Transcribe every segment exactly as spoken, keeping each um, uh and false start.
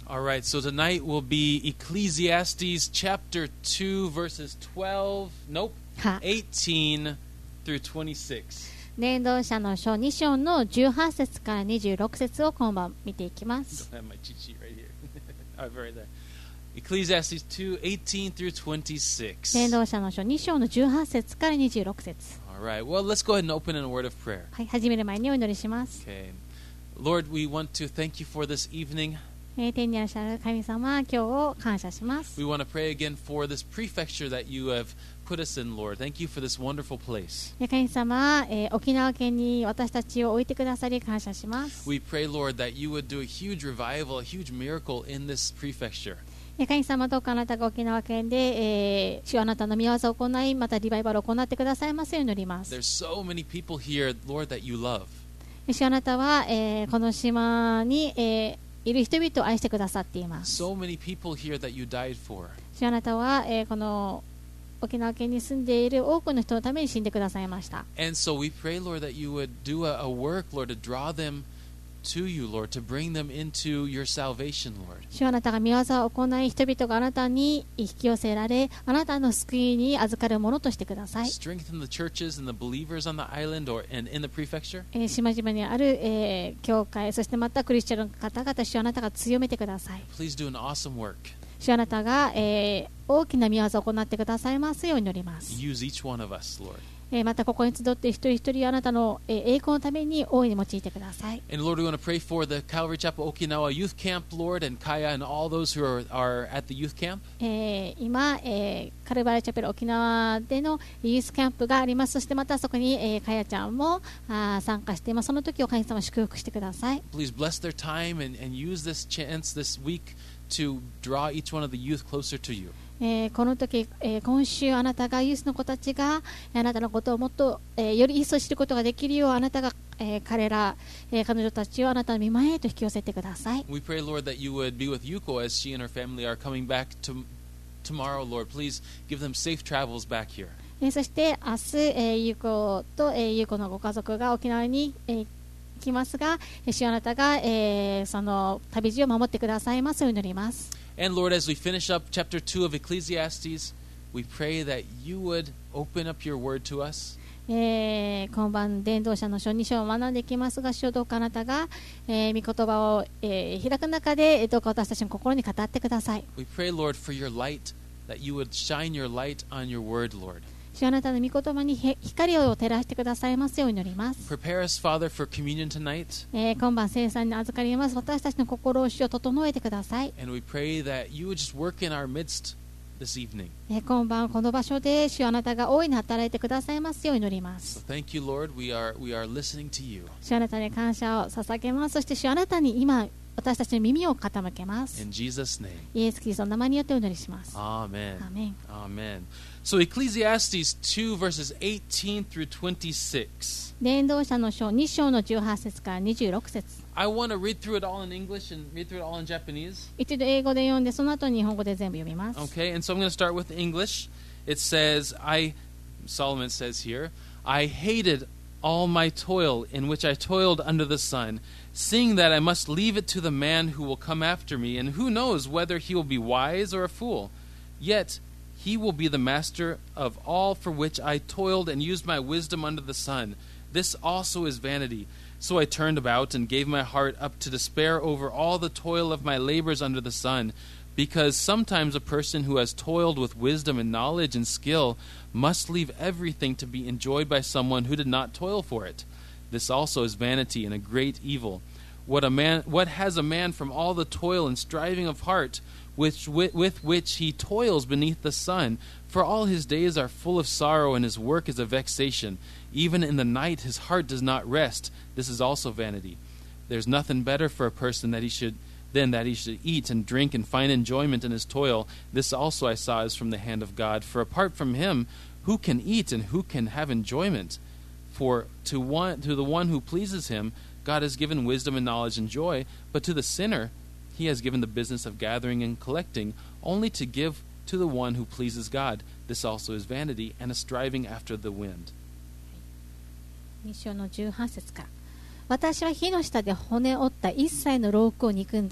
All right, so tonight will be Ecclesiastes chapter two, verses twelve, nope, は eighteen through twenty-six. 伝道者の書に章のじゅうはち節からにじゅうろく節を今晩見ていきま I す。 don't have my cheat sheet right here. All right, right there. Ecclesiastes two, eighteen through twenty-six. 伝道者の書に章のじゅうはち節からにじゅうろく節。 All right, well, let's go ahead and open in a word of prayer. はい、始める前にお祈りします。 Okay. Lord, we want to thank you for this evening. えー天にいらっしゃる神様、今日を感謝します。 We want to pray again for this prefecture that you have put us in, Lord. Thank you for this wonderful place. えー神様、えー沖縄県に私たちを置いてくださり感謝します。 We pray, Lord, that you would do a huge revival, a huge miracle in this prefecture. えー神様、どうかあなたが沖縄県で、えー主よあなたの御業を行い、またリバイバルを行ってくださいますように祈ります。 There's so many people here, Lord, that you love. 主よあなたは、えーこの島に、えーいる人々を愛してくださっています。 So many people here that you died for. 主よあなたは、えーこの沖縄県に住んでいる多くの人のために死んでくださいました。 And so we pray, Lord, that you would do a, a work, Lord, to draw them to you, Lord, to bring them into your salvation, Lord. 主よあなたが御業を行い、人々があなたに引き寄せられ、あなたの救いに預かるものとしてください。 Strengthen the churches and the believers on the island or and in the prefecture. えー島々にある、えー教会、そしてまたクリスチャンの方々、主よあなたが強めてください。 Please do an awesome work. 主よあなたが、えー大きな御業を行ってくださいますように祈ります。 Use each one of us, Lord. えーまたここに集っている一人一人あなたの、えー栄光のために大いに用いてください。 And Lord, we want to pray for the Calvary Chapel Okinawa Youth Camp, Lord, and Kaya and all those who are, are at the youth camp. えー今、えーカルバリーチャペル沖縄でのユースキャンプがあります。そしてまたそこに、えー、かやちゃんもあー参加しています。その時を神様祝福してください。 Please bless their time and, and use this chance this week to draw each one of the youth closer to you. えーこの時、えー今週あなたがユースの子たちがあなたのことをもっと、えーより一層知ることができるようあなたが、えー彼ら、えー彼女たちをあなたの御前へと引き寄せてください。 We pray, Lord, that you would be with Yuko as she and her family are coming back to tomorrow, Lord. Please give them safe travels back here. えーそして明日、えー、ゆうこと、えー、ゆうこのご家族が沖縄に、えー来ますが、えー主よあなたが、えーその旅路を守ってくださいますように祈ります。 And Lord, as we finish up chapter two of Ecclesiastes, we pray that you would open up your word to us. えー今晩伝道者の書に章を学んでいきますが、主よどうかあなたが、えー、御言葉を、えー開く中で、えーどうか私たちの心に語ってください。 We pray, Lord, for your light, that you would shine your light on your word, Lord. 主よあなたの御言葉にへ光を照らしてくださいますように祈ります。 Prepare us, Father, for communion tonight. えー今晩聖餐に預かります。私たちの心を主を整えてください。 And we pray that you would just work in our midst this evening. えー今晩この場所で主よあなたが大いに働いてくださいますように祈りま So す。 thank you, Lord. We are we are listening to you. 主よあなたに感謝を捧げます。そして主よあなたに今私たちの耳を傾けます。 In Jesus' name. イエス・キリストの名前によってお祈りします。 Amen. アーメン。 Amen. So Ecclesiastes two verses eighteen through twenty-six. 伝道者の書に章のじゅうはち節からにじゅうろく節。 I want to read through it all in English and read through it all in Japanese. 一度英語で読んでその後に日本語で全部読みます。 Okay, and so I'm going to start with English. It says, I, Solomon says here, I hated all my toil in which I toiled under the sun, seeing that I must leave it to the man who will come after me, and who knows whether he will be wise or a fool. Yet he will be the master of all for which I toiled and used my wisdom under the sun. This also is vanity. So I turned about and gave my heart up to despair over all the toil of my labors under the sun, because sometimes a person who has toiled with wisdom and knowledge and skill must leave everything to be enjoyed by someone who did not toil for it. This also is vanity and a great evil. What a man, what has a man from all the toil and striving of heart which, with, with which he toils beneath the sun? For all his days are full of sorrow, and his work is a vexation. Even in the night his heart does not rest. This is also vanity. There's nothing better for a person that he should than that he should eat and drink and find enjoyment in his toil. This also I saw is from the hand of God. For apart from him, who can eat and who can have enjoyment? For to one to the one who pleases him, God has given wisdom and knowledge and joy, but to the sinner he has given the business of gathering and collecting, only to give to the one who pleases God. This also is vanity and a striving after the wind. に章のじゅうはち節から。私は火の下で骨折った一切の労苦を憎んだ。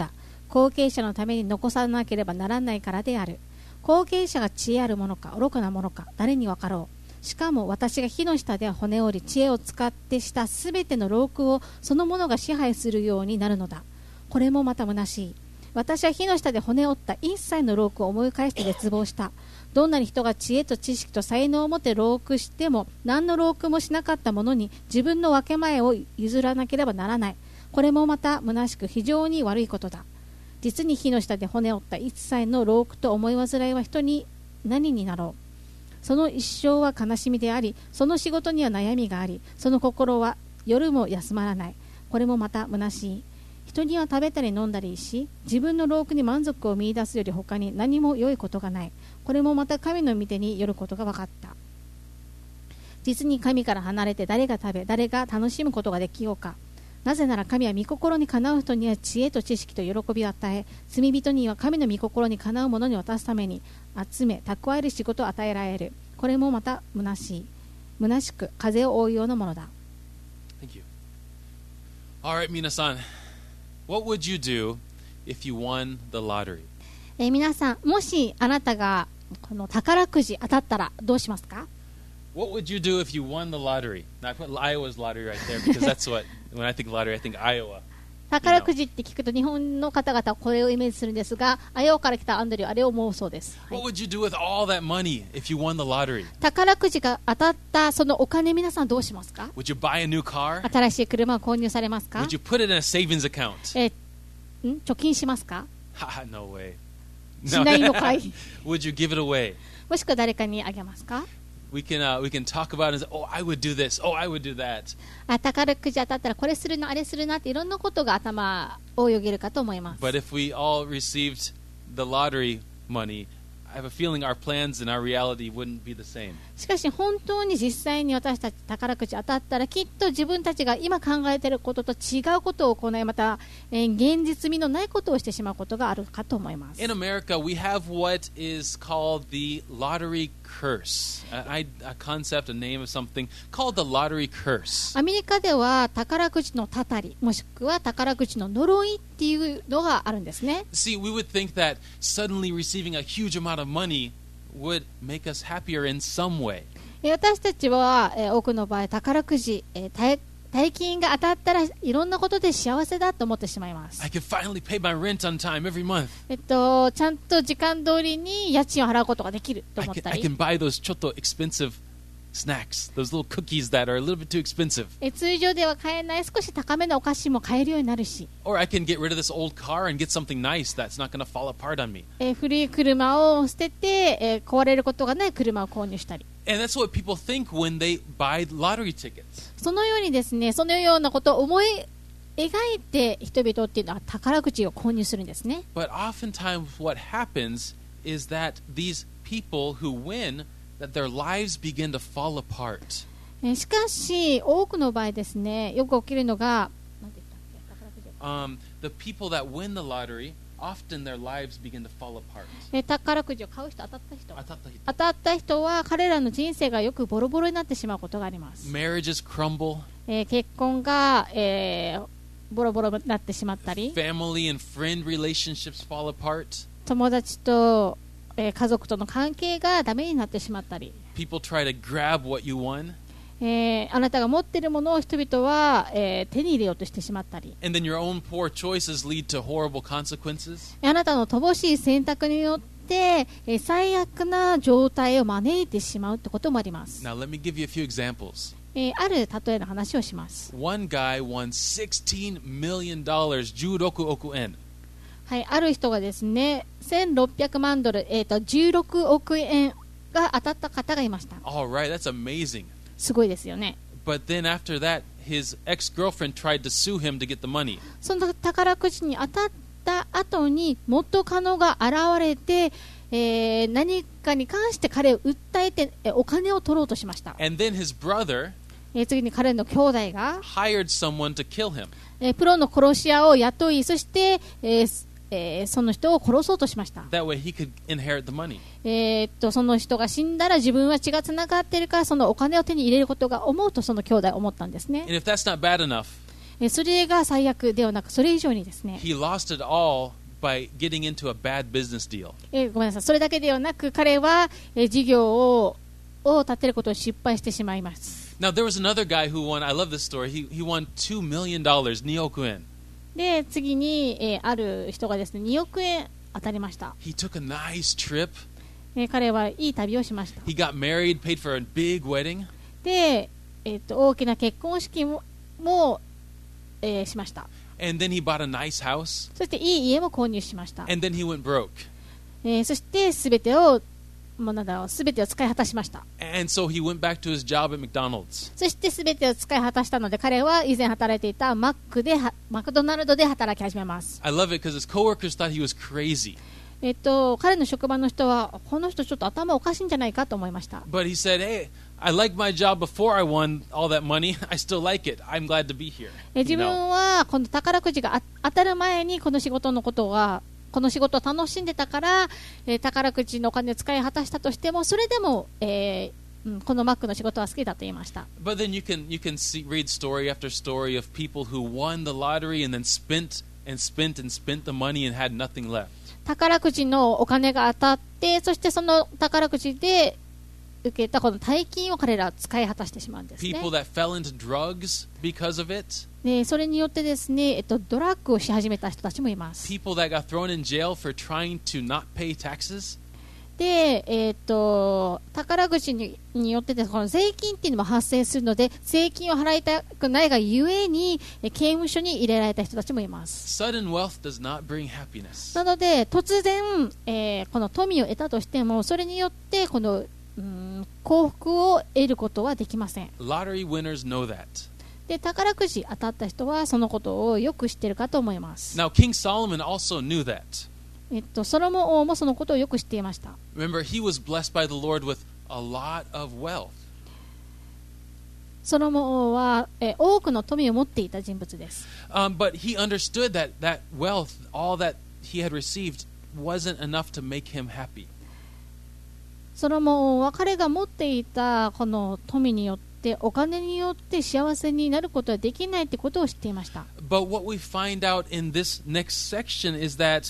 後継者のために残さなければならないからである。後継者が知恵あるものか愚かなものか誰に分かろう。しかも私が火の下で骨折り知恵を使ってしたすべての労苦をそのものが支配するようになるのだ。これもまた虚しい。私は火の下で骨折った一切の労苦を思い返して絶望した。どんなに人が知恵と知識と才能を持って労苦しても何の労苦もしなかった者に自分の分け前を譲らなければならない。これもまた虚しく非常に悪いことだ。実に火の下で骨折った一切の労苦と思い煩いは人に何になろう。その一生は悲しみであり、その仕事には悩みがあり、その心は夜も休まらない。これもまた虚しい。人には食べたり飲んだりし、自分の労苦に満足を見出すより他に何も良いことがない。これもまた神の御手によることが分かった。実に神から離れて誰が食べ、誰が楽しむことができようか。なぜなら神は御心にかなう人には知恵と知識と喜びを与え、罪人には神の御心にかなう者に渡すために集め蓄える仕事を与えられる。これもまた虚しい。虚しく風を追うようなものだ。 Thank you. All right, 皆さん。What would you do if you won the lottery? えー、皆さん、もしあなたがこの宝くじ当たったらどうしますか？ What would you do if you won the lottery? Now I put Iowa's lottery right there because that's what, when I think lottery, I think Iowa. 宝くじって聞くと日本の方々はこれをイメージするんですが、アイオワから来たアンドリューはあれを思うそうです。はい、 What would you do with all that money if you won the lottery? 宝くじが当たったそのお金、皆さんどうしますか？ Would you buy a new car? 新しい車を購入されますか？ Would you put it in a savings account? えー、ん貯金しますか？ Ha, no way. しないのかい Would you give it away? もしくは誰かにあげますか？ We can, uh, we can talk about it and say, oh, I would do this. Oh, I would do that. あ、宝くじ当たったらこれするのあれするなっていろんなことが頭をよぎるかと思います。 But if we all received the lottery money, I have a feeling our plans and our reality wouldn't be the same. しかし本当に実際に私たち宝くじ当たったらきっと自分たちが今考えていることと違うことを行い、また、えー、現実味のないことをしてしまうことがあるかと思います。 In America, we have what is called the lottery curse, a, a concept, a name of something called the lottery curse. アメリカでは宝くじのたたり、もしくは宝くじの呪いっていうのがあるんですね。 See, we would think that suddenly receiving a huge amount of money would make us happier in some way. 私たちは、えー、多くの場合宝くじ、えー、大, 大金が当たったらいろんなことで幸せだと思ってしまいます。 I can finally pay my rent on time every month. えっと、ちゃんと時間通りに家賃を払うことができると I 思っ can, た I り、 can buy those ちょっと expensive snacks, those little cookies that are a little bit too expensive. え通常では買えない少し高めのお菓子も買えるようになるし、 Or I can get rid of this old car and get something nice that's not going to fall apart on me. え古い車を捨てて、え壊れることがない車を購入したり、 And that's what people think when they buy lottery tickets. そのようにですね、そのようなことを思い描いて人々っていうのは宝くじを購入するんですね。 But oftentimes what happens is that these people who win, that their lives begin to fall apart. えしかし多くの場合ですね、よく起きるのが、なんて言ったっけ、宝くじ、 Um, the people that win the lottery, often their lives begin to fall apart. え宝くじを買う人、当たった人、 当たった人。 当たった人は彼らの人生がよくボロボロになってしまうことがあります。 Marriages crumble. えー結婚が、えーボロボロになってしまったり、 Family and friend relationships fall apart. 友達と、えー家族との関係がダメになってしまったり、 People try to grab what you won, えーあなたが持っているものを人々は、えー手に入れようとしてしまったり、 and then your own poor choices lead to horrible consequences. あなたの乏しい選択によって、えー最悪な状態を招いてしまうってこともあります。 Now, let me give you a few examples. えーある例えの話をします。 One guy won sixteen million dollars, じゅうろくおくえん. はい、ある人がですね、せんろっぴゃくまんドル、えーと、じゅうろくおくえんが当たった方がいました。 All right, that's amazing. すごいですよね。 But then after that, his ex-girlfriend tried to sue him to get the money. その宝くじに当たった後に元カノが現れて、えー何かに関して彼を訴えて、えーお金を取ろうとしました。 And then his brother えー次に彼の兄弟が、 hired someone to kill him. えープロの殺し屋を雇い、そして、えーえーその人を殺そうとしました。 That way he could inherit the money. えーっとその人が死んだら自分は血がつながっているからそのお金を手に入れることが思うとその兄弟は思ったんですね。 And if that's not bad enough, えーそれが最悪ではなく、それ以上にですね、 he lost it all by getting into a bad business deal. えーごめんなさい。それだけではなく、彼は、えー事業をを立てることを失敗してしまいます。 Now, there was another guy who won, I love this story, he, he won two million dollars,におくえん. で、次に、えーある人がですね、におくえん当たりました。 He took a nice trip. えー彼はいい旅をしました。 He got married, paid for a big wedding. で、えーと大きな結婚式も、もえーしました。 And then he bought a nice house. そしていい家も購入しました。 And then he went broke. えーそしてすべてを、もうなんだろう、すべてを使い果たしました。 And so he went back to his job at McDonald's. そしてすべてを使い果たしたので、彼は以前働いていたマックではマクドナルドで働き始めます。 I love it because his coworkers thought he was crazy. えっと、彼の職場の人は、この人ちょっと頭おかしいんじゃないかと思いました。 But he said, hey, I liked my job before I won all that money. I still like it. I'm glad to be here. え自 You 分 know? はこの宝くじがあ当たる前にこの仕事のことがこの仕事を楽しんでたから、えー宝くじのお金を使い果たしたとしてもそれでも、えーうんこのマックの仕事は好きだと言いました。 But then you can you can see, read story after story of people who won the lottery and then spent and spent and spent the money and had nothing left. 宝くじのお金が当たってそしてその宝くじで受けたこの大金を彼らは使い果たしてしまうんですね。 People that fell into drugs because of it. でそれによってですね、えっと、ドラッグをし始めた人たちもいます。 People that got thrown in jail for trying to not pay taxes. で、えっと宝くじに、によってです、この税金っていうのも発生するので税金を払いたくないがゆえにえ刑務所に入れられた人たちもいます。 Sudden wealth does not bring happiness. なので突然、えーこの富を得たとしてもそれによってこの、うん、幸福を得ることはできません。 Lottery winners know that. で宝くじ当たった人はそのことをよく知っているかと思います。 Now, King Solomon also knew that. えっと、ソロモン王もそのことをよく知っていました。 Remember, he was blessed by the Lord with a lot of wealth. ソロモン王は、えー多くの富を持っていた人物です。 Um, but he understood that that wealth, all that he had received, wasn't enough to make him happy. ソロモン王は彼が持っていたこの富によってお金によって幸せになることはできないということを知っていました。 But what we find out in this next section is that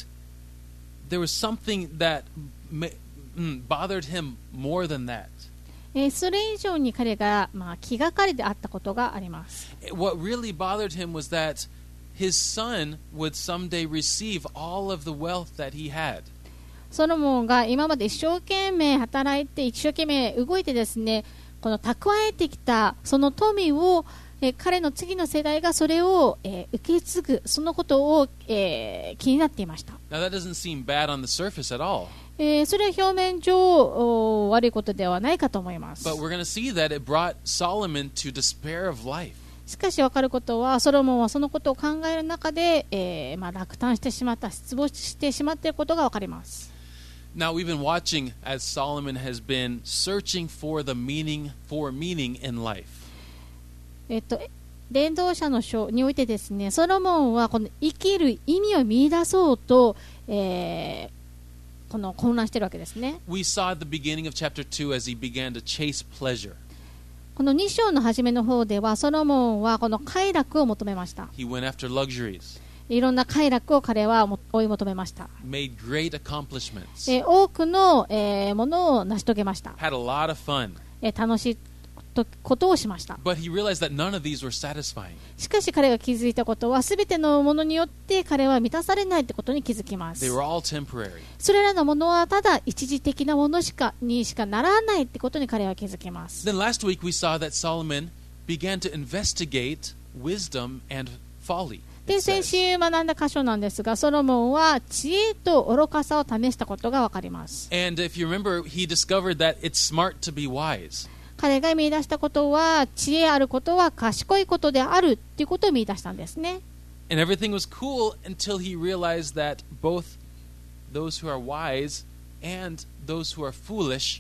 there was something that ma- mm, bothered him more than that. えーそれ以上に彼が、まあ、気がかりであったことがあります。 What really bothered him was that his son would someday receive all of the wealth that he had. ソロモンが今まで一生懸命働いて一生懸命動いてですね、この蓄えてきたその富を、えー彼の次の世代がそれを、えー受け継ぐ、そのことを、えー気になっていました。 Now, that doesn't seem bad on the surface at all. えーそれは表面上お悪いことではないかと思います。 But we're going to see that it brought Solomon to despair of life. しかし分かることはソロモンはそのことを考える中で、えーまあ、落胆してしまった、失望してしまっていることが分かります。 Now, we've been watching as Solomon has been searching for the meaning, for meaning in life. えっと伝道者の書においてですね、ソロモンはこの生きる意味を見出そうと、えーこの混乱しているわけですね。 We saw at the beginning of chapter two as he began to chase pleasure. このに章の初めの方ではソロモンはこの快楽を求めました。 He went after luxuries, いろんな快楽を彼はも追い求めました。 made great accomplishments, えー多くの、えーものを成し遂げました。 had a lot of fun. えー楽しいとことをしました。 But he realized that none of these were satisfying. しかし彼が気づいたことは全てのものによって彼は満たされないということに気づきます。 They were all temporary. それらのものはただ一時的なものしかにしかならないということに彼は気づきます。 Then last week we saw that Solomon began to investigate wisdom and folly. で it 先 says. 週学んだ箇所なんですが、ソロモンは知恵と愚かさを試したことがわかります。 And if you remember, he discovered that it's smart to be wise. 彼が見出したことは知恵あることは賢いことであるということを見出したんですね。 And everything was cool until he realized that both those who are wise and those who are foolish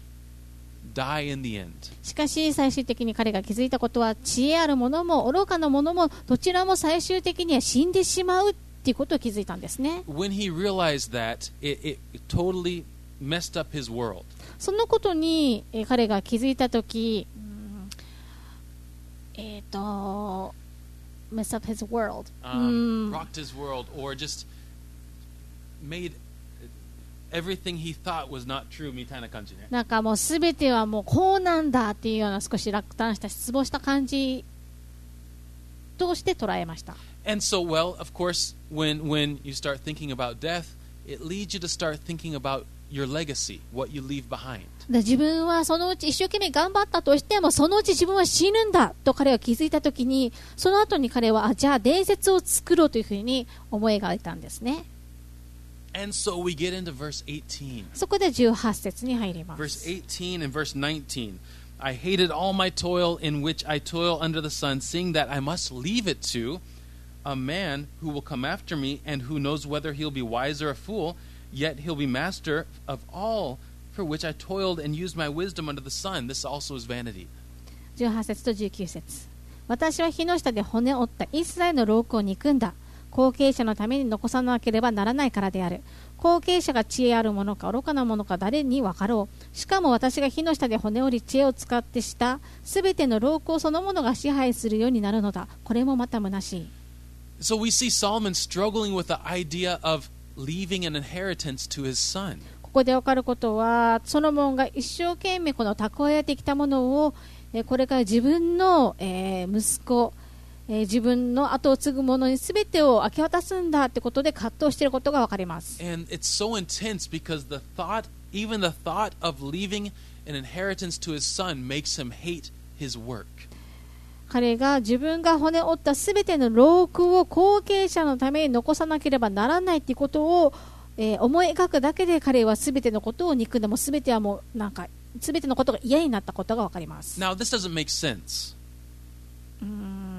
die in the end. しかし最終的に彼が気づいたことは知恵あるものも愚かなものもどちらも最終的には死んでしまうということを気づいたんですね。 When he realized that, it, it totally messed up his world. そのことに、えー彼が気づいたとき、うんえっ、と mess up his world、 Um, うん rocked his world, or just made everything he thought was not true みたいな感じね。 なんかもうすべてはもうこうなんだっていうような少し落胆した失望した感じとして捉えました。 And so, well, of course, when when you start thinking about death, it leads you to start thinking about your legacy, what you leave behind. で自分はそのうち一生懸命頑張ったとしてもそのうち自分は死ぬんだと彼は気づいたときに、その後に彼はあじゃあ伝説を作ろうというふうに思い描いたんですね。 And so we get into verse eighteen. そこでじゅうはち節に入ります。 Verse eighteen and verse nineteen. I hated all my toil in which I toil under the sun, seeing that I must leave it to a man who will come after me and who knows whether he'll be wise or a fool, yet he'll be master of all for which I toiled and used my wisdom under the sun. This also is vanity. じゅうはち節とじゅうきゅう節。私は火の下で骨を折った一切の労苦を憎んだ。後継者のために残さなければならないからである。後継者が知恵あるものか愚かなものか誰に分かろう。しかも私が火の下で骨折り知恵を使ってしたすべての労苦そのものが支配するようになるのだ。これもまた虚しい。 So we see Solomon struggling with the idea of leaving an inheritance to his son. ここで分かることはソロモンが一生懸命この蓄えてきたものをえこれから自分の、えー、息子えー、自分の後を継ぐ者に全てを明け渡すんだってことで葛藤していることが分かります。 And it's so intense because the thought, even the thought of leaving an inheritance to his son makes him hate his work. 彼が自分が骨折った全ての労苦を後継者のために残さなければならないということを、えー、思い描くだけで彼は全てのことを憎んでも全てはもうなんか全てのことが嫌になったことが分かります。 Now this doesn't make sense. うーん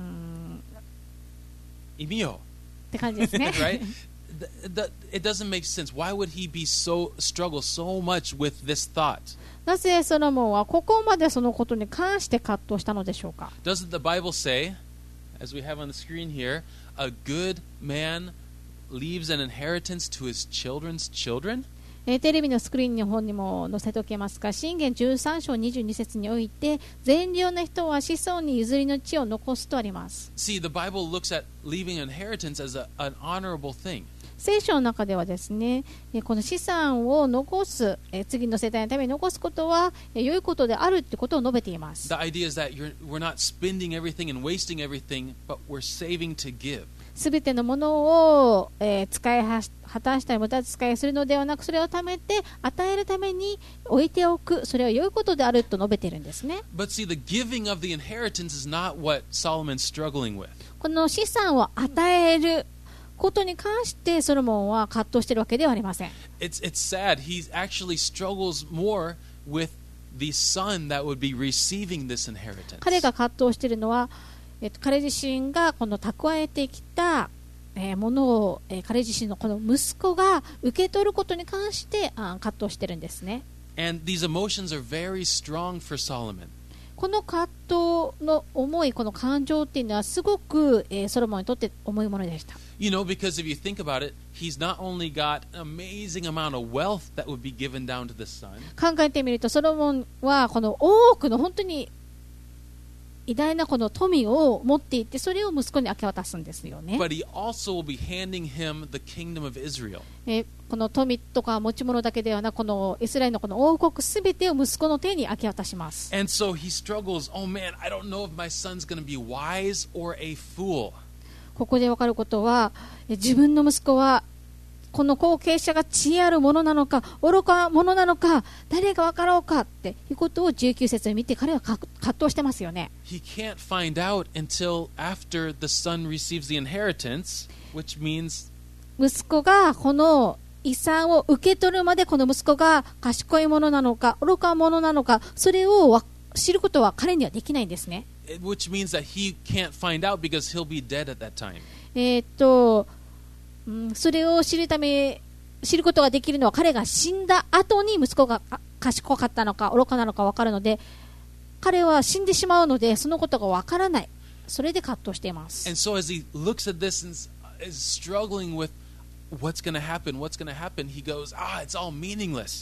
意味よって感じですね。 Right? The, the, it doesn't make sense. Why would he be so struggle so much with this thought? なぜソロモンはここまでそのことに関して葛藤したのでしょうか。 Doesn't the Bible say, as we have on the screen here, a good man leaves an inheritance to his children's children? えー、テレビのスクリーンの方にも載せておきますが、箴言じゅうさん章にじゅうに節において善良な人は子孫に譲りの地を残すとあります。 See, the Bible looks at leaving an inheritance as a, an honorable thing. 聖書の中ではですね、えー、この資産を残す、えー、次の世代のために残すことは、えー、良いことであるということを述べています。 The idea is that you're, we're not spending everything and wasting everything, but we're saving to give. すべてのものを、えー、使いは果たしたり無駄遣いするのではなく、それを貯めて与えるために置いておく、それは良いことであると述べているんですね。 But see, the giving of the inheritance is not what Solomon's struggling with. この資産を与えることに関してソロモンは葛藤しているわけではありません。 It's, it's sad. He actually struggles more with the son that would be receiving this inheritance. 彼が葛藤しているのは、えっと、彼自身がこの蓄えてきた、えー、ものを、えー、彼自身のこの息子が受け取ることに関してあ葛藤しているんですね。 And these emotions are very strong for Solomon. この葛藤の思い、この感情っていうのはすごく、えー、ソロモンにとって重いものでした。 You know, because if you think about it, he's not only got an amazing amount of wealth that would be given down to the son. 考えてみるとソロモンはこの多くの本当に偉大なこの富を持っていて、それを息子に明け渡すんですよね。 But he also will be handing him the kingdom of Israel. えー、この富とか持ち物だけではなく、このイスラエルのこの王国すべてを息子の手に明け渡します。 And so he struggles. Oh man, I don't know if my son's going to be wise or a fool. ここで分かることは、自分の息子はこの後継者が知恵あるものなのか愚かなものなのか誰が分かろうかっていうことをじゅうきゅう節を見て彼は葛藤してますよね。 He can't find out until after the son receives the inheritance, which means 息子がこの遺産を受け取るまでこの息子が賢いものなのか愚か者なのか、それを知ることは彼にはできないんですね。 which means that he can't find out because he'll be dead at that time. えーっとそれを知るため知ることができるのは彼が死んだ後に息子が賢かったのか愚かなのか分かるので、彼は死んでしまうのでそのことが分からない。それで葛藤しています。 And so as he looks at this and is struggling with what's going to happen, what's going to happen, he goes, ah, it's all meaningless.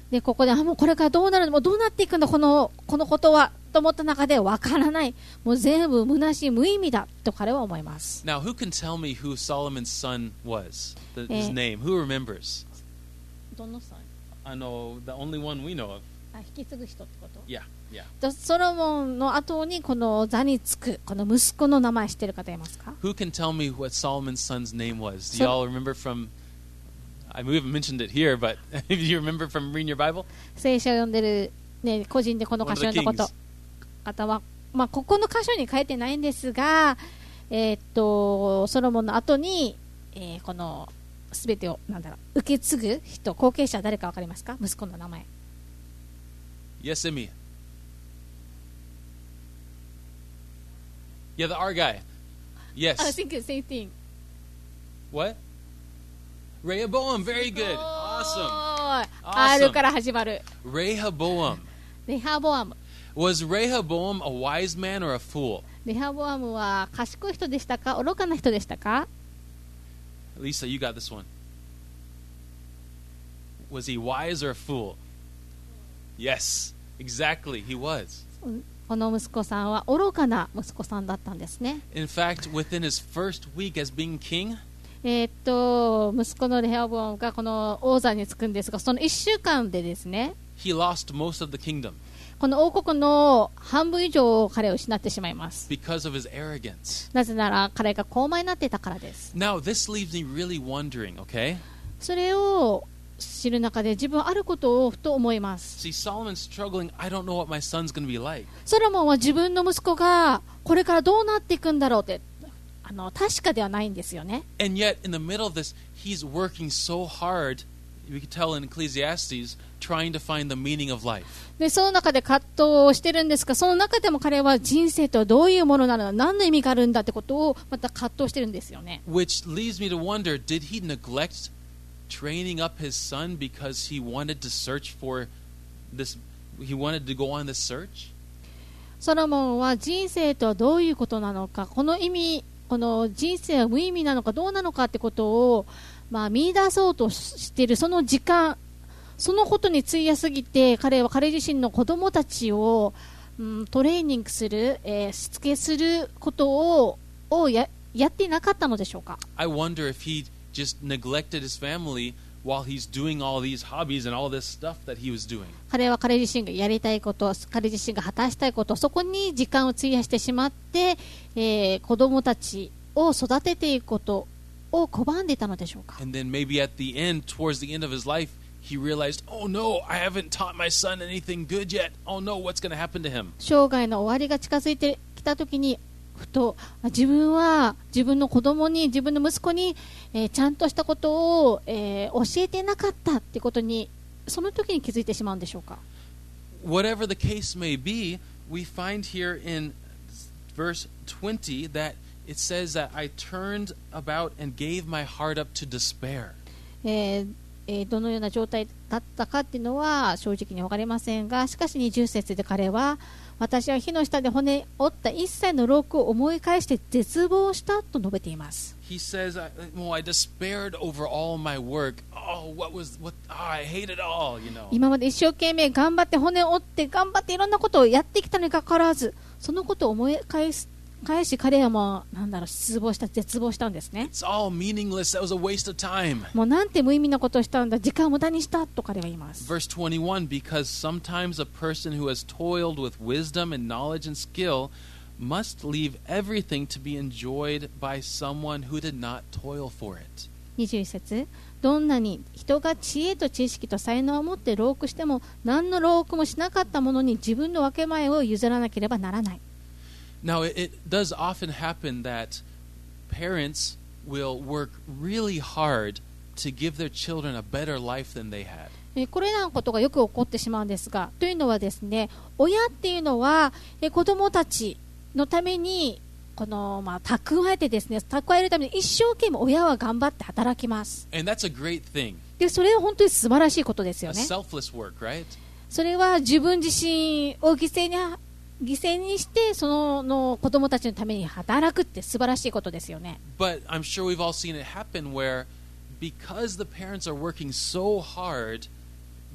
でここであもうこれからどうなるのもうどうなっていくんだこのこのことはと思った中でわからないもう全部虚しい無意味だと彼は思います。 Now, who can tell me who Solomon's son was? The, his name. Who remembers? どのさん I know the only one we know of. あ引き継ぐ人ってこと Yeah, yeah. とソロモンの後にこの座につくこの息子の名前知ってる方いますか？ Who can tell me what Solomon's son's name was? Do So- y'all remember from? I we haven't mentioned it here, but if you remember from reading your Bible, 聖書を読んでる、ね、個人でこの箇所 One of the のこと kings. 方は、まあ、ここの箇所に書いてないんですが、えーっとソロモンの後に、えーこのすべてをなんだろう受け継ぐ人後継者は誰か分かりますか？息子の名前 yes, Emmy. Yeah, the R guy. Yes. I think the same thing. What? Rehoboam. Very good. Awesome. R から始まる Rehoboam. レハボアム Was Rehoboam a wise man or a fool? レハボアムは賢い人でしたか愚かな人でしたか？ Lisa, you got this one. Was he wise or a fool? Yes, exactly. He was. この息子さんは愚かな息子さんだったんですね。 In fact, within his first week as being king, えーっと息子のレハボアムがこの王座につくんですがそのいっしゅうかんでですね he lost most of the kingdom この王国の半分以上を彼を失ってしまいます。 because of his arrogance. なぜなら彼が高邁になっていたからです。 Now, this leaves me really wondering, okay? それを知る中で自分はあることをふと思います。 See, Solomon's struggling. I don't know what my son's going to be like. ソロモンは自分の息子がこれからどうなっていくんだろうってあの確かではないんですよね。 And yet, in the middle of this, he's working so hard, we could tell in Ecclesiastes, trying to find the meaning of life. でその中で葛藤をしてるんですがその中でも彼は人生とはどういうものなのか何の意味があるんだってことをまた葛藤してるんですよね。 Which leads me to wonder, did he neglect training up his son because he wanted to search for this, he wanted to go on this search? ソロモンは人生とはどういうことなのかこの意味この人生は無意味なのかどうなのかってことを、まあ、見出そうとしているその時間そのことに費やすぎて彼は彼自身の子供たちを、うん、トレーニングする、えー、しつけすることをを や, やっていなかったのでしょうか。 I wonder if he just neglected his family while he's doing all these hobbies and all this stuff that he was doing. 彼は彼自身がやりたいこと彼自身が果たしたいことそこに時間を費やしてしまって、えー、子供たちを育てていくことを拒んでいたのでしょうか。 And then maybe at the end, towards the end of his life, he realized, oh no, I haven't taught my son anything good yet. Oh no, what's going to happen to him? 生涯の終わりが近づいてきたときにふと自分は自分の子供に自分の息子に、えー、ちゃんとしたことを、えー、教えてなかったってことにその時に気づいてしまうんでしょうか。 Whatever the case may be, we find here in verse twenty that it says that I turned about and gave my heart up to despair. えーえー、どのような状態だったかっていうのは正直に分かりませんがしかしにじゅう節で彼は私は火の下で骨折った一切の労苦を思い返して絶望したと述べています。 He says, I, well, I despaired over all my work. Oh, what was, what, oh, I hate it all, you know. 今まで一生懸命頑張って骨を折って頑張っていろんなことをやってきたにかかわらずそのことを思い返す返し彼はもうなんだろう失望した絶望したんですね。 It's all meaningless. That was a waste of time. もうなんて無意味なことをしたんだ時間を無駄にしたと彼は言います。 Verse twenty-one, because sometimes a person who has toiled with wisdom and knowledge and skill must leave everything to be enjoyed by someone who did not toil for it. にじゅういち節どんなに人が知恵と知識と才能を持って労苦しても何の労苦もしなかったものに自分の分け前を譲らなければならない。 Now, it, it does often happen that parents will work really hard to give their children a better life than they had. えこれらのことがよく起こってしまうんですがというのはですね親っていうのはえ子供たちのためにこの、まあ、蓄えてですね蓄えるために一生懸命親は頑張って働きます。 And that's a great thing. でそれは本当に素晴らしいことですよ A ね。 selfless work, right? それは自分自身を犠牲に犠牲にしてそのの子供たちのために働くって素晴らしいことですよね。 But I'm sure we've all seen it happen where because the parents are working so hard,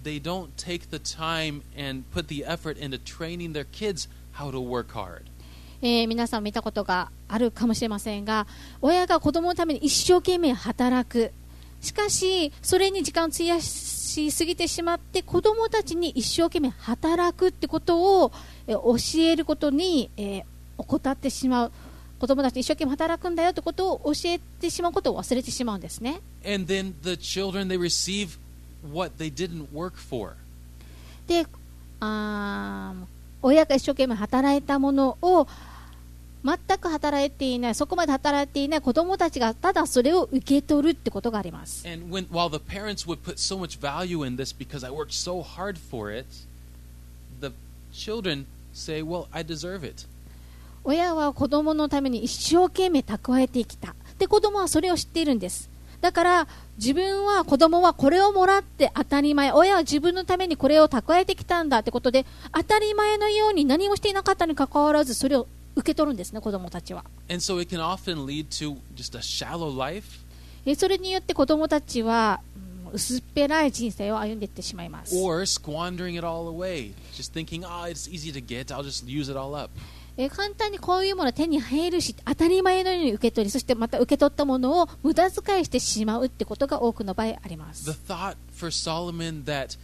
they don't take the time and put the effort into training their kids how to work hard. えー、皆さん見たことがあるかもしれませんが、親が子供のために一生懸命働く。しかしそれに時間を費やしすぎてしまって、子供たちに一生懸命働くってことを、えー、教えることに、えー、怠ってしまう。子供たちに一生懸命働くんだよってことを教えてしまうことを忘れてしまうんですね。 And then the children, they receive what they didn't work for. で、あ親が一生懸命働いたものを全く働いていない、そこまで働いていない子供たちがただそれを受け取るってことがあります。 And when, while the parents would put so much value in this because I worked so hard for it, the children say, well, I deserve it. 親は子供のために一生懸命蓄えてきた。で、子供はそれを知っているんです。だから自分は、子供はこれをもらって当たり前、親は自分のためにこれを蓄えてきたんだってことで、当たり前のように何もしていなかったにかかわらずそれを受け取るんですね、子供たちは。 And so it can often lead to just a shallow life. それによって子供たちは、うん、薄っぺらい人生を歩んでいってしまいます。 Or squandering it all away, just thinking, oh, it's easy to get, I'll just use it all up. え簡単にこういうものは手に入るし、当たり前のように受け取り、そしてまた受け取ったものを無駄遣いしてしまうってことが多くの場合あります。 The thought for Solomon that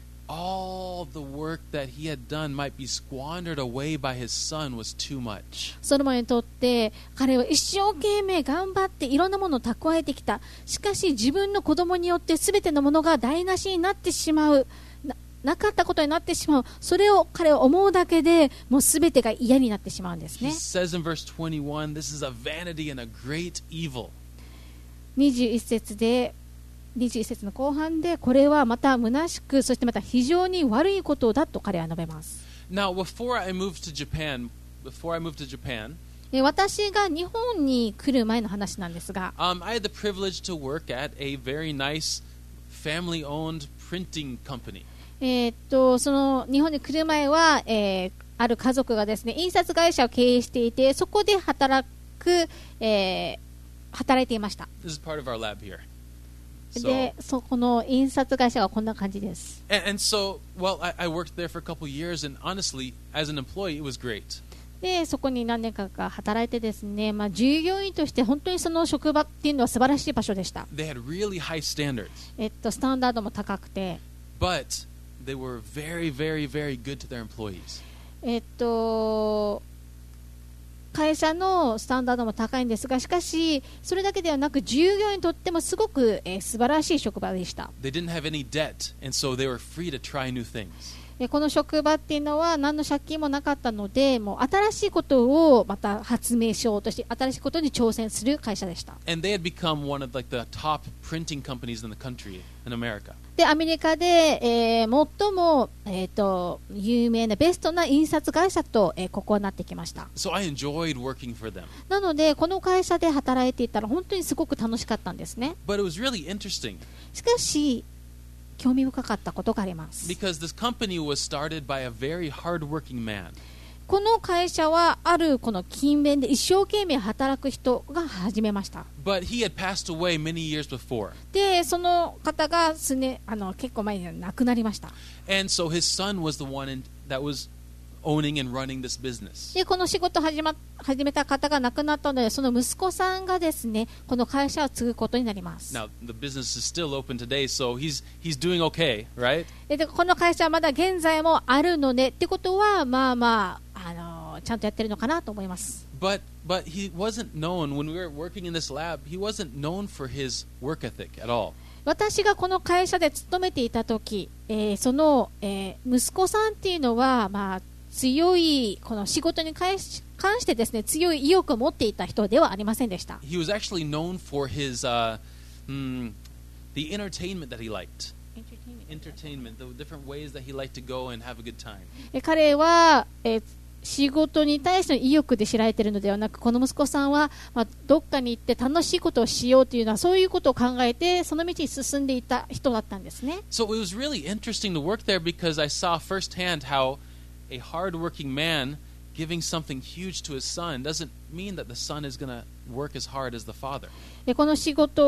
all the work that he had done might be squandered away by his son was too much. ソロモンにとって彼は一生懸命頑張っていろんなものを蓄えてきた。しかし自分の子供によって全てのものが台無しになってしまう、 な, なかったことになってしまう。それを彼は思うだけでもう全てが嫌になってしまうんですね。 He says in verse twenty-one, this is a vanity and a great evil. にじゅういっ節でにじゅういっ節の後半で、これはまた虚しく、そしてまた非常に悪いことだと彼は述べます。 Now, before I moved to Japan, before I moved to Japan, 私が日本に来る前の話なんですが、 um, I had the privilege to work at a very nice family-owned printing company. えーっとその日本に来る前は、えー、ある家族がですね、印刷会社を経営していて、そこで働く、えー、働いていました。 This is part of our lab here. で、 So, そこの印刷会社はこんな感じです。 and, and so, well, I, I worked there for a couple years, and honestly, as an employee, it was great. で、そこに何年かか働いてですね、まあ、従業員として本当にその職場っていうのは素晴らしい場所でした。 They had really high standards, えっと、スタンダードも高くて、 but they were very, very, very good to their employees. えっと、会社のスタンダードも高いんですが、しかしそれだけではなく従業員にとってもすごく、えー、素晴らしい職場でした。 They didn't have any debt, and so they were free to try new things. この職場っていうのは何の借金もなかったので、もう新しいことをまた発明しようとして、新しいことに挑戦する会社でした。 And they had become one of like the top printing companies in the country, in America. で、アメリカで、えー、最も、えー、と有名なベストな印刷会社と、えー、ここはなってきました。 So I enjoyed working for them. なのでこの会社で働いていたら本当にすごく楽しかったんですね。 But it was really interesting しかし興味深かったことがあります。 because this company was started by a very hardworking man. この会社はあるこの勤勉で一生懸命働く人が始めました。 But he had passed away many years before. で、その方がす、ね、あの結構前に亡くなりました。 And so his son was the one in, that was owning and running this business. で、この仕事を始、ま、始めた方が亡くなったので、その息子さんがですね、この会社を継ぐことになります。 Now, the business is still open today, so he's, he's doing okay, right? で、でこの会社はまだ現在もあるのでってことは、まあまあ、あのちゃんとやってるのかなと思います。 But, but he wasn't known, when we were working in this lab, he wasn't known for his work ethic at all. 私がこの会社で勤めていた時、えー、その、えー、息子さんっていうのは、まあ、強いこの仕事に関し、関してですね、強い意欲を持っていた人ではありませんでした。 He was actually known for his, uh, mm, the entertainment that he liked. Entertainment, the different ways that he liked to go and have a good time. え彼は、えー仕事に対しての意欲で知られているのではなく、この息子さんは、まあ、どっかに行って楽しいことをしようというのは、そういうことを考えてその道に進んでいた人だったんですね。 So it was really interesting to work there because I saw firsthand how a hardworking man giving something huge to his son doesn't mean that the son is going to work as hard as the father. でこの仕事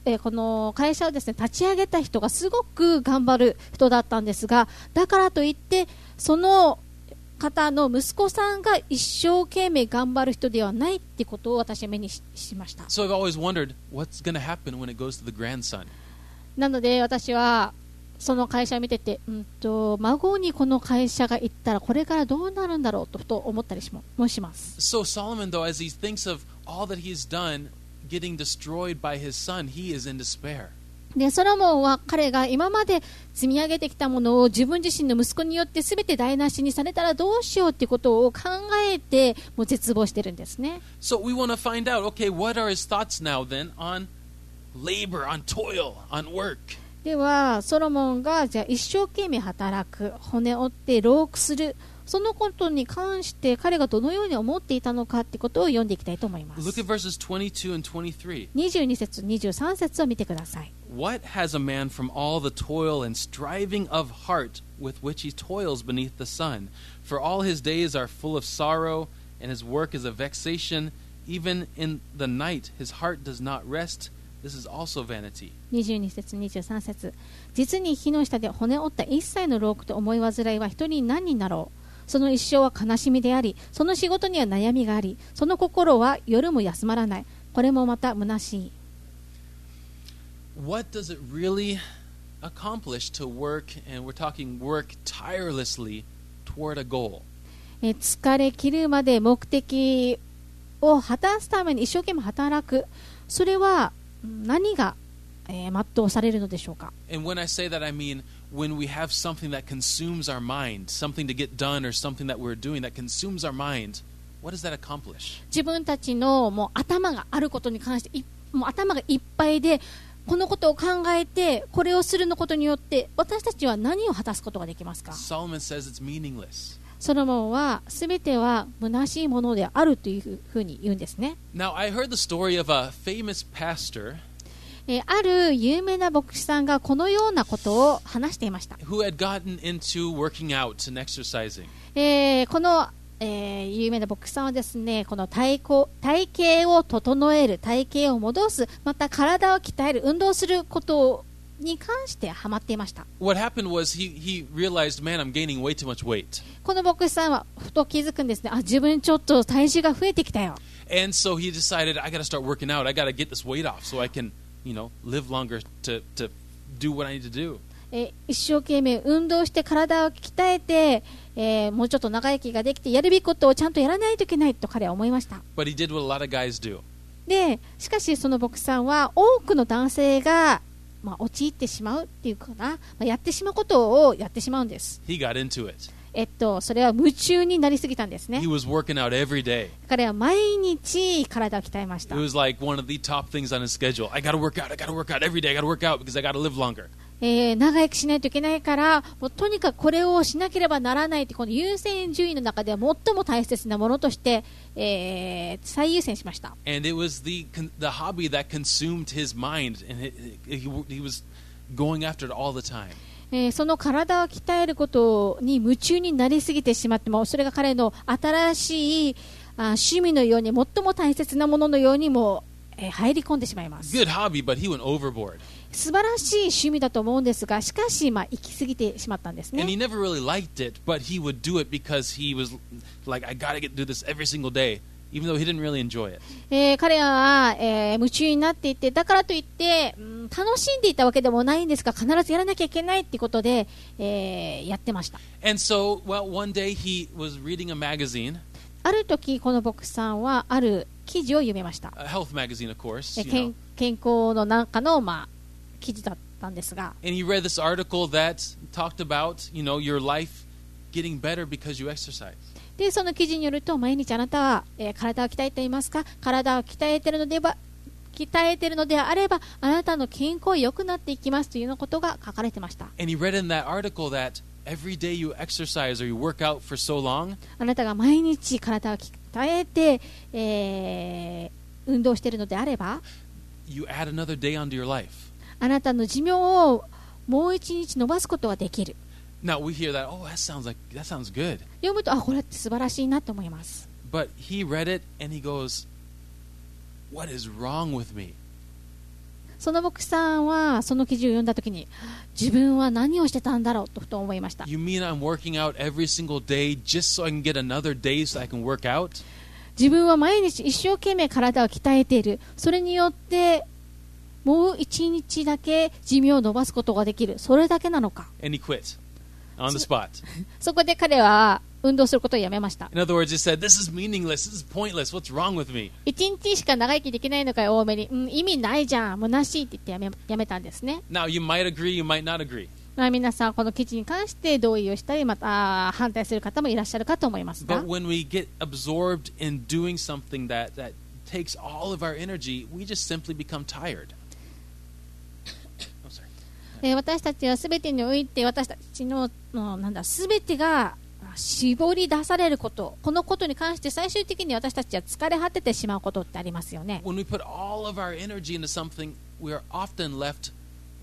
えーこの会社をですね立ち上げた人がすごく頑張る人だったんですが、だからといってその方の息子さんが一生懸命頑張る人ではないってことを私は目に し, しました。 So I've always wondered what's going to happen when it goes to the grandson. なので私はその会社を見てて、うんと孫にこの会社が行ったらこれからどうなるんだろうとふと思ったりしももします。 So Solomon, though, as he thinks of all that he's done getting destroyed by his son, he is in despair. でソロモンは彼が今まで積み上げてきたものを自分自身の息子によって全て台無しにされたらどうしようっていうことを考えてもう絶望してるんですね。 So we want to find out, okay, what are his thoughts now then on labor, on toil, on work? ではソロモンがじゃあ一生懸命働く、骨折って労苦する、そのことに関して彼がどのように思っていたのかってことを読んでいきたいと思います。 Look at verses twenty-two and twenty-three. にじゅうに節にじゅうさん節を見てください。 What has a man from all the toil and striving of heart with which he toils beneath the sun? For all his days are full of sorrow, and his work is a vexation. Even in the night his heart does not rest. This is also vanity. にじゅうに節にじゅうさん節、実に火の下で骨折った一切の労苦と思い煩いは人に何になろう。その一生は悲しみであり、その仕事には悩みがあり、その心は夜も休まらない。これもまた虚しい。 What does it really accomplish to work, and we're talking work tirelessly toward a goal? えー疲れ切るまで目的を果たすために一生懸命働く、それはうん何が、えー全うされるのでしょうか。 And when I say that, I mean when we have something that consumes our mind, something to get done or something that we're doing that consumes our mind, what does that accomplish? 自分たちのもう頭があることに関していもう頭がいっぱいで、このことを考えてこれをするのことによって私たちは何を果たすことができますか。 Solomon says it's meaningless. ソロモンは全ては虚しいものであるというふうに言うんですね。 Now, I heard the story of a famous pastor えーある有名な牧師さんがこのようなことを話していました。 who had gotten into working out and exercising. えーこの、えー有名な牧師さんはですね、この体こ体型を整える、体型を戻す、また体を鍛える、運動することに関してハマっていました。 What happened was he, he realized, man, I'm gaining way too much weight. この牧師さんはふと気づくんですね。あ、自分ちょっと体重が増えてきたよ。 And so he decided, I got to start working out. I got to get this weight off so I can, you know, live longer to, to do what I need to do. えー一生懸命運動して体を鍛えて、えーもうちょっと長生きができてやるべきことをちゃんとやらないといけないと彼は思いました。 But he did what a lot of guys do. でしかしその牧師さんは多くの男性が、まあ、陥ってしまうっていうかな、まあ、やってしまうことをやってしまうんです。 He got into it. えっとそれは夢中になりすぎたんですね。 He was working out every day. 彼は毎日体を鍛えました。 It was like one of the top things on his schedule. I got to work out. I got to work out every day. I got to work out because I got to live longer. えー長生きしないといけないからもうとにかくこれをしなければならないってこの優先順位の中では最も大切なものとして、えー最優先しました。 And it was the the hobby that consumed his mind, and it, he, he was going after it all the time. えーその体を鍛えることに夢中になりすぎてしまってもそれが彼の新しいあ趣味のように最も大切なもののようにも、えー入り込んでしまいます。 Good hobby, but he went overboard. 素晴らしい趣味だと思うんですがしかし、まあ、行き過ぎてしまったんです And he ね。 never really liked it, but he would do it because he was like, I got to get do this every single day, even though he didn't really enjoy it. えー彼は、えー夢中になっていてだからといって、うん楽しんでいたわけでもないんですが必ずやらなきゃいけないってことで、えーやってました。 And so, well, one day he was reading a magazine, ある時この牧師さんはある記事を読みました。 a health magazine, of course, え you 健 know. 健康のなんかの、まあ、記事だったんですが And he read this article that talked about, you know, your life getting better because you exercise. でその記事によると毎日あなたは、えー体を鍛えていますか、体を鍛えているのでは鍛えているのであればあなたの健康良くなっていきますというようなことが書かれてました。 And he read in that article that every day you exercise or you work out for so long, あなたが毎日体を鍛えて、えー運動しているのであれば you add another day onto your life. あなたの寿命をもう一日伸ばすことができる。 Now we hear that, oh, that sounds like that sounds good. 読むとあこれって素晴らしいなと思います。 But he read it and he goes, what is wrong with me? その牧師さんはその記事を読んだときに、自分は何をしてたんだろうとふと思いました。 You mean I'm working out every single day just so I can get another day so I can work out? 自分は毎日一生懸命体を鍛えている。それによってもう一日だけ寿命を伸ばすことができる。それだけなのか。 And he quit on the spot. そこで彼は運動することをやめました。 In other words, he said, "This is meaningless. This is pointless. What's wrong with me?" 一日しか長生きできないのかよ、多めに、うん、意味ないじゃん、虚しいって言ってやめ、やめたんですね。 Now, you might agree, you might not agree. まあ、皆さんこの記事に関して同意をしたり、また反対する方もいらっしゃるかと思いますが、 But when we get absorbed in doing something that, that takes all of our energy, we just simply become tired. Oh, sorry. えー私たちはすべてにおいて、私たちの、のなんだ、すべてが絞り出されること、このことに関して最終的に私たちは疲れ果ててしまうことってありますよね。 When we put all of our energy into something, we are often left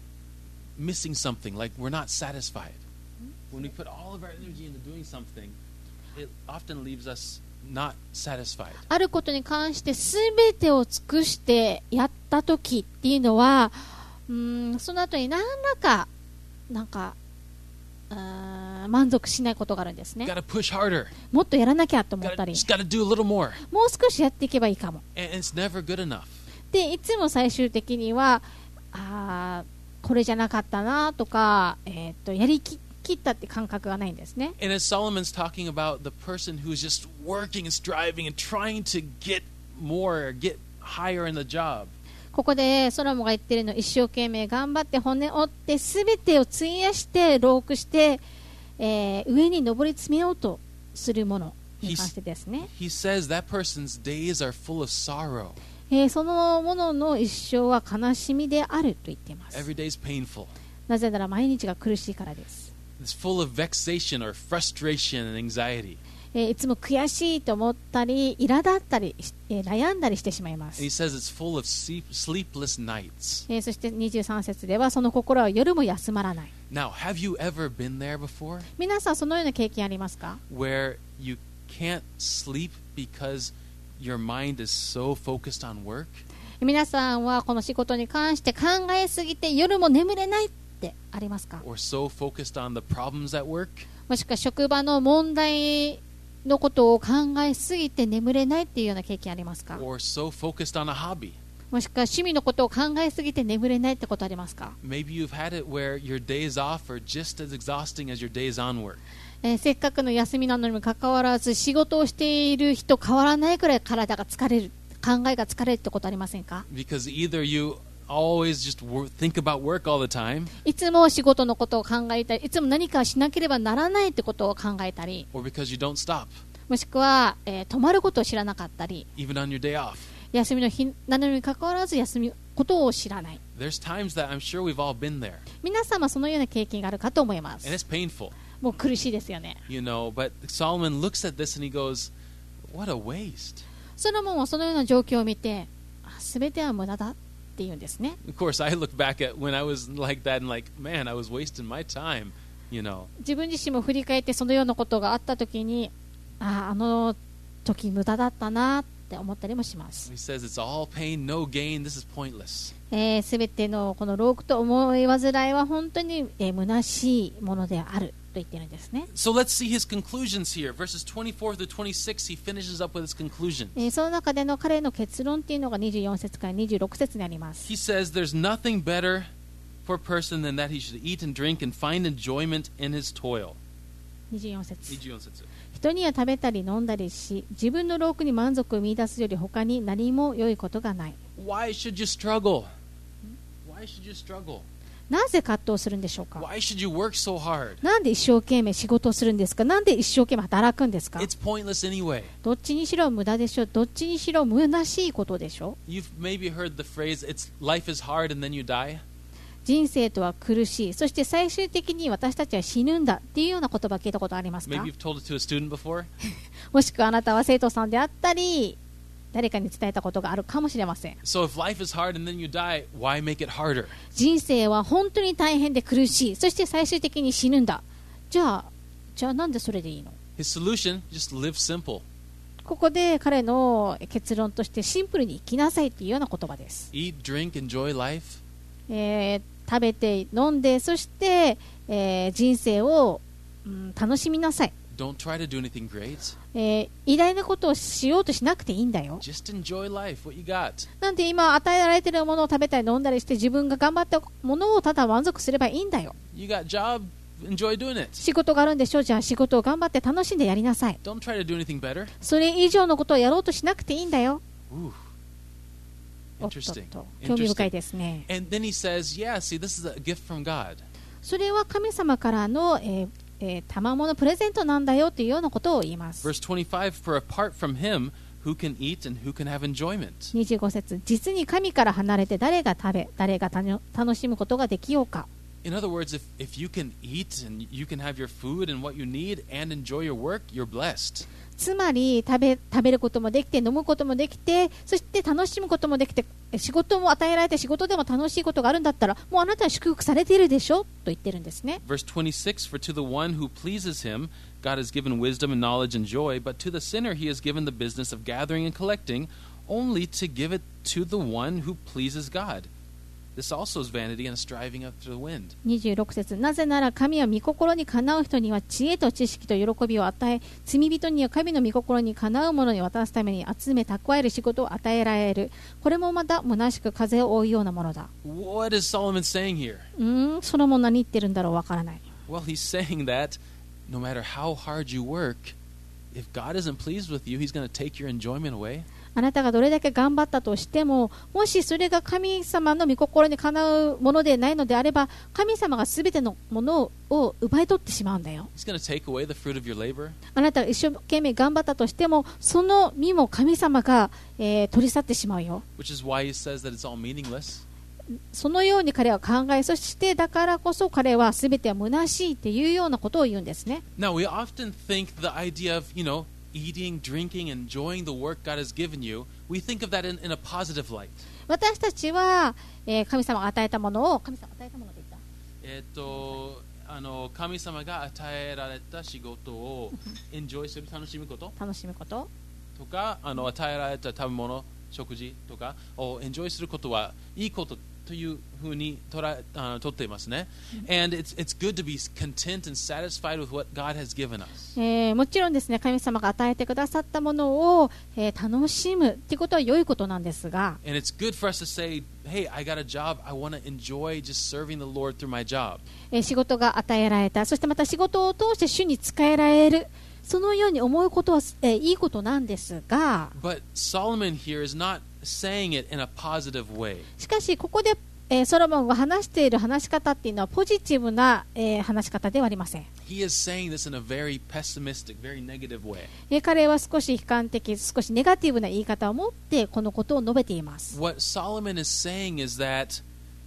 missing something, like we're not satisfied. When we put all of our energy into doing something, it often leaves us not satisfied. あることに関してすべてを尽くしてやったときっていうのは、うーん、その後に何らかなんかうーん満足しないことがあるんですね。 Got to push harder. もっとやらなきゃと思った Gotta, り、 just got to do a little more. もう少しやっていけばいいかも。 And it's never good enough. で、いつも最終的にはあーこれじゃなかったなとか、えー、とやりき切ったって感覚がないんですね。 And as Solomon's talking about the person who's just working and striving and trying to get more, get higher in the job. ここでソロモンが言ってるの、一生懸命頑張って骨折ってすべてを費やして労苦して、えー、上に上り詰めようとするものに関してですね。 He says that person's days are full of sorrow. えーそのものの一生は悲しみであると言っています。 Every day's painful. なぜなら毎日が苦しいからです。 It's full of vexation or frustration and anxiety. えーいつも悔しいと思ったり、苛立ったり、えー悩んだりしてしまいま And す。 he says it's full of sleep, sleepless nights. えーそしてにじゅうさん節では、その心は夜も休まらない。 Now, have you ever been there before? 皆さんそのような経験ありますか？ Where you can't sleep because your mind is so focused on work? 皆さんはこの仕事に関して考えすぎて夜も眠れないってありますか？ Or so focused on the problems at work? もしくは職場の問題のことを考えすぎて眠れないっていうような経験ありますか？ Or so focused on a hobby? もしくは趣味のことを考えすぎて眠れないってことありますか？ Maybe you've had it where your days off are just as exhausting as your days on work. えーせっかくの休みなのにもかかわらず、仕事をしている人変わらないくらい体が疲れる、考えが疲れるってことありませんか？ Because either you always just wor- think about work all the time, いつも仕事のことを考えたり、いつも何かしなければならないってことを考えたり、 or because you don't stop, もしくは、えー止まることを知らなかったり、 even on your day off. 休みの日なのにかかわらず休みことを知らない。 There's times that I'm sure we've all been there, 皆様そのような経験があるかと思いま and す。 it's painful, もう苦しいですよね。 you know. But Solomon looks at this and he goes, "What a waste." ソロモンはそのような状況を見て、すべては無駄だって言うんですね。 Of course, I look back at when I was like that and like, man, I was wasting my time, you know. 自分自身も振り返ってそのようなことがあったときに、ああ、あの時無駄だったなって思ったりもします。 He says it's all pain, no gain. This is pointless. えー、すべてのこの労苦と思い煩いは本当に、えー、虚しいものであると言ってるんですね。 So let's see his conclusions here. Verses twenty-four through twenty-six, he finishes up with his conclusion. えーその中での彼の結論っていうのがにじゅうよん節からにじゅうろく節にあります。 He says there's nothing better for a person than that he should eat and drink and find enjoyment in his toil. にじゅうよん節。 twenty-four節。 人には食べたり飲んだりし、自分の労苦に満足を見出すより他に何も良いことがない。 Why should you struggle? Why should you struggle? なぜ葛藤するんでしょうか？ Why should you work so hard? なんで一生懸命仕事をするんですか？なんで一生懸命働くんですか？ It's pointless anyway. どっちにしろ無駄でしょう。どっちにしろ虚しいことでしょう。 You've maybe heard the phrase, "It's life is hard and then you die." 人生とは苦しい。そして最終的に私たちは死ぬんだっていうような言葉聞いたことありますか？ Maybe you've told it to a student before. もしくはあなたは生徒さんであったり、誰かに伝えたことがあるかもしれません。 So if life is hard and then you die, why make it harder? 人生は本当に大変で苦しい。そして最終的に死ぬんだ。じゃあ、じゃあなんでそれでいいの？ His solution, just live simple. ここで彼の結論としてシンプルに生きなさいっていうような言葉です。 Eat, drink, enjoy life. えー、食べて飲んでそして、えー、人生を、うん、楽しみなさい。 Don't try to do anything great. えー、偉大なことをしようとしなくていいんだよ。 Just enjoy life, what you got. なんで今与えられているものを食べたり飲んだりして自分が頑張ったものをただ満足すればいいんだよ。 You got job, enjoy doing it. 仕事があるんでしょう。じゃあ仕事を頑張って楽しんでやりなさい。 Don't try to do anything better. それ以上のことをやろうとしなくていいんだよ。 Ooh. おっとっ Interesting. と興味深い Interesting. ですね。 And then he says, yeah, see, this is a gift from God. それは神様からの、えーえー、賜物プレゼントなんだよというようなことを言います。 Verse twenty-five, for apart from him, who can eat and who can have enjoyment? にじゅうご節、実に神から離れて誰が食べ誰がたの楽しむことができようか。 In other words, if, if you can eat and you can have your food and what you need and enjoy your work, you're blessed. つまり食べ、食べることもできて飲むこともできてそして楽しむこともできて仕事も与えられて仕事でも楽しいことがあるんだったらもうあなたは祝福されているでしょと言ってるんですね。 Verse twenty-six, for to the one who pleases him, God has given wisdom and knowledge and joy, but to the sinner he has given the business of gathering and collecting, only to give it to the one who pleases God.This also is vanity and a striving after the wind. にじゅうろく節、なぜなら神は御心にかなう人には知恵と知識と喜びを与え、罪人には神の御心にかなうものに渡すために集め蓄える仕事を与えられる。これもまた虚しく風を追うようなものだ。 What is Solomon saying here? うーん、ソロモン何言ってるんだろうわからない。 Well, he's saying that no matter how hard you work, if God isn't pleased with you, he's going to take your enjoyment away. あなたがどれだけ頑張ったとしても、もしそれが神様の御心にかなうものでないのであれば、神様がすべてのものを奪い取ってしまうんだよ。 He's going to take away the fruit of your labor. あなたが一生懸命頑張ったとしても、その実も神様が、えー、取り去ってしまうよ。 Which is why he says that it's all meaningless. そのように彼は考え、そしてだからこそ彼はすべては虚しいというようなことを言うんですね。 Now, we often think the idea of, you know, eating, drinking, enjoying the work God has given you, we think of that in, in a positive light. 私たちは、えー、神様が与えたものを、神様が与えたもので言った。 えっと、あの神様が与えられた仕事をエンジョイする、楽しむこと楽しむこととか、あの与えられた食べ物、食事とかをエンジョイすることはいいことというふうにとらあのとっていますね。And it's, it's good to be content and satisfied with what God has given us. えー、もちろんですね、神様が与えてくださったものを、えー、楽しむということは良いことなんですが、 And it's good for us to say, hey, I got a job, I want to enjoy just serving the Lord through my job. えー、仕事が与えられた、そしてまた仕事を通して主に仕えられる、そのように思うことは、えー、いいことなんですが、 But Solomon here is not saying it in a positive way. しかしここで、えー、ソロモンが話している話し方っていうのはポジティブな、えー、話し方ではありません。 He is saying this in a very pessimistic, very negative way. えー、彼は少し悲観的、少しネガティブな言い方を持ってこのことを述べています。 What Solomon is saying is that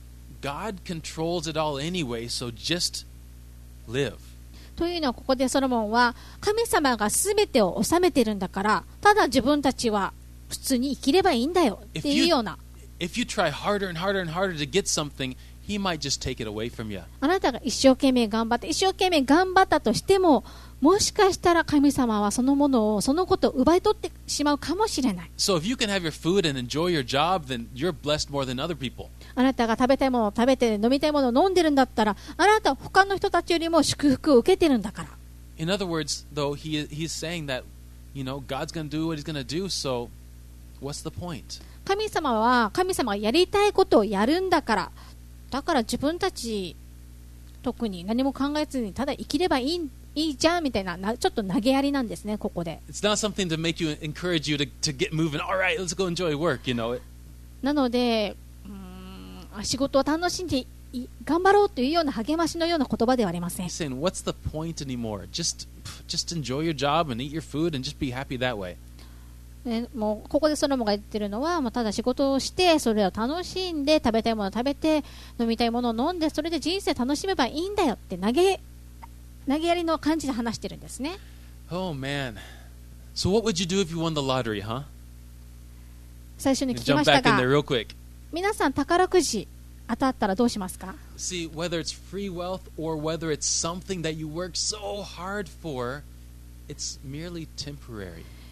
God controls it all anyway, so just live. というのはここでソロモンは神様がすべてを治めているんだからただ自分たちは普通に生きればいいんだよっていうような。 If you try harder and harder and harder to get something, he might just take it away from you. あなたが一生懸命頑張って一生懸命頑張ったとしてももしかしたら神様はそのものをそのことを奪い取ってしまうかもしれない。 So if you can have your food and enjoy your job, then you're blessed more than other people. あなたが食べたいものを食べて飲みたいものを飲んでるんだったらあなたは他の人たちよりも祝福を受けてるんだから。 In other words, though, he he's saying that, you know, God's going to do what he's going to do, so what's the point? 神様は神様がやりたいことをやるんだからだから自分たち特に何も考えずにただ生きればいい、いいじゃんみたいな、なちょっと投げやりなんですねここで。 It's not something to make you encourage you to, to get moving. All right, let's go enjoy work, you know. なのでうーん仕事を楽しんで頑張ろうというような励ましのような言葉ではありません。 He's saying, what's the point anymore? Just, just enjoy your job and eat your food and just be happy that way. ね、もうここでソロモンが言ってるのはもうただ仕事をしてそれを楽しんで食べたいものを食べて飲みたいものを飲んでそれで人生楽しめばいいんだよって投げ投げやりの感じで話してるんですね。 Oh man. So what would you do if you won the lottery, huh? 最初に聞き Jump ました back in が there real quick. 皆さん宝くじ当たったらどうしますか？ See, whether it's free wealth or whether it's something that you work so hard for, it's merely temporary.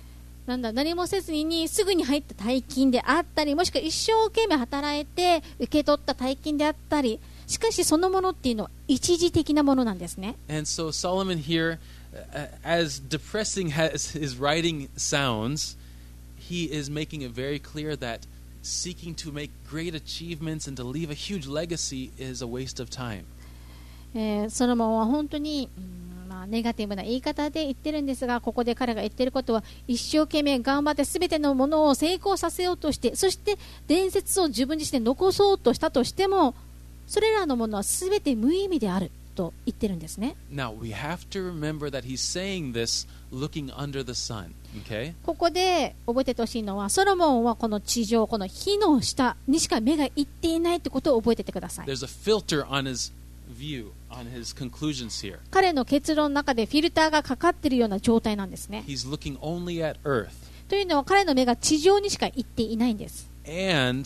なんだ何もせずにすぐに入った大金であったり、もしくは一生懸命働いて受け取った大金であったり、しかしそのものっていうのは一時的なものなんですね。 And so Solomon here, uh, as depressing as his writing sounds, he is making it very clear that seeking to make great achievements and to leave a huge legacy is a waste of time. えー、ソロモンは本当に、うんまあ、ネガティブな言い方で言ってるんですが、ここで彼が言ってることは、一生懸命頑張って全てのものを成功させようとして、そして伝説を自分自身で残そうとしたとしても、それらのものは全て無意味であると言ってるんですね。 Now we have to remember that he's saying this looking under the sun, okay? ここで覚えておいてほしいのは、ソロモンはこの地上、この火の下にしか目がいっていないということを覚えておいてください。 There's a filter on his view, on his conclusions here. 彼の結論の中でフィルターがかかっているような状態なんですね。 He's looking only at earth. というのは彼の目が地上にしか行っていないんです。 And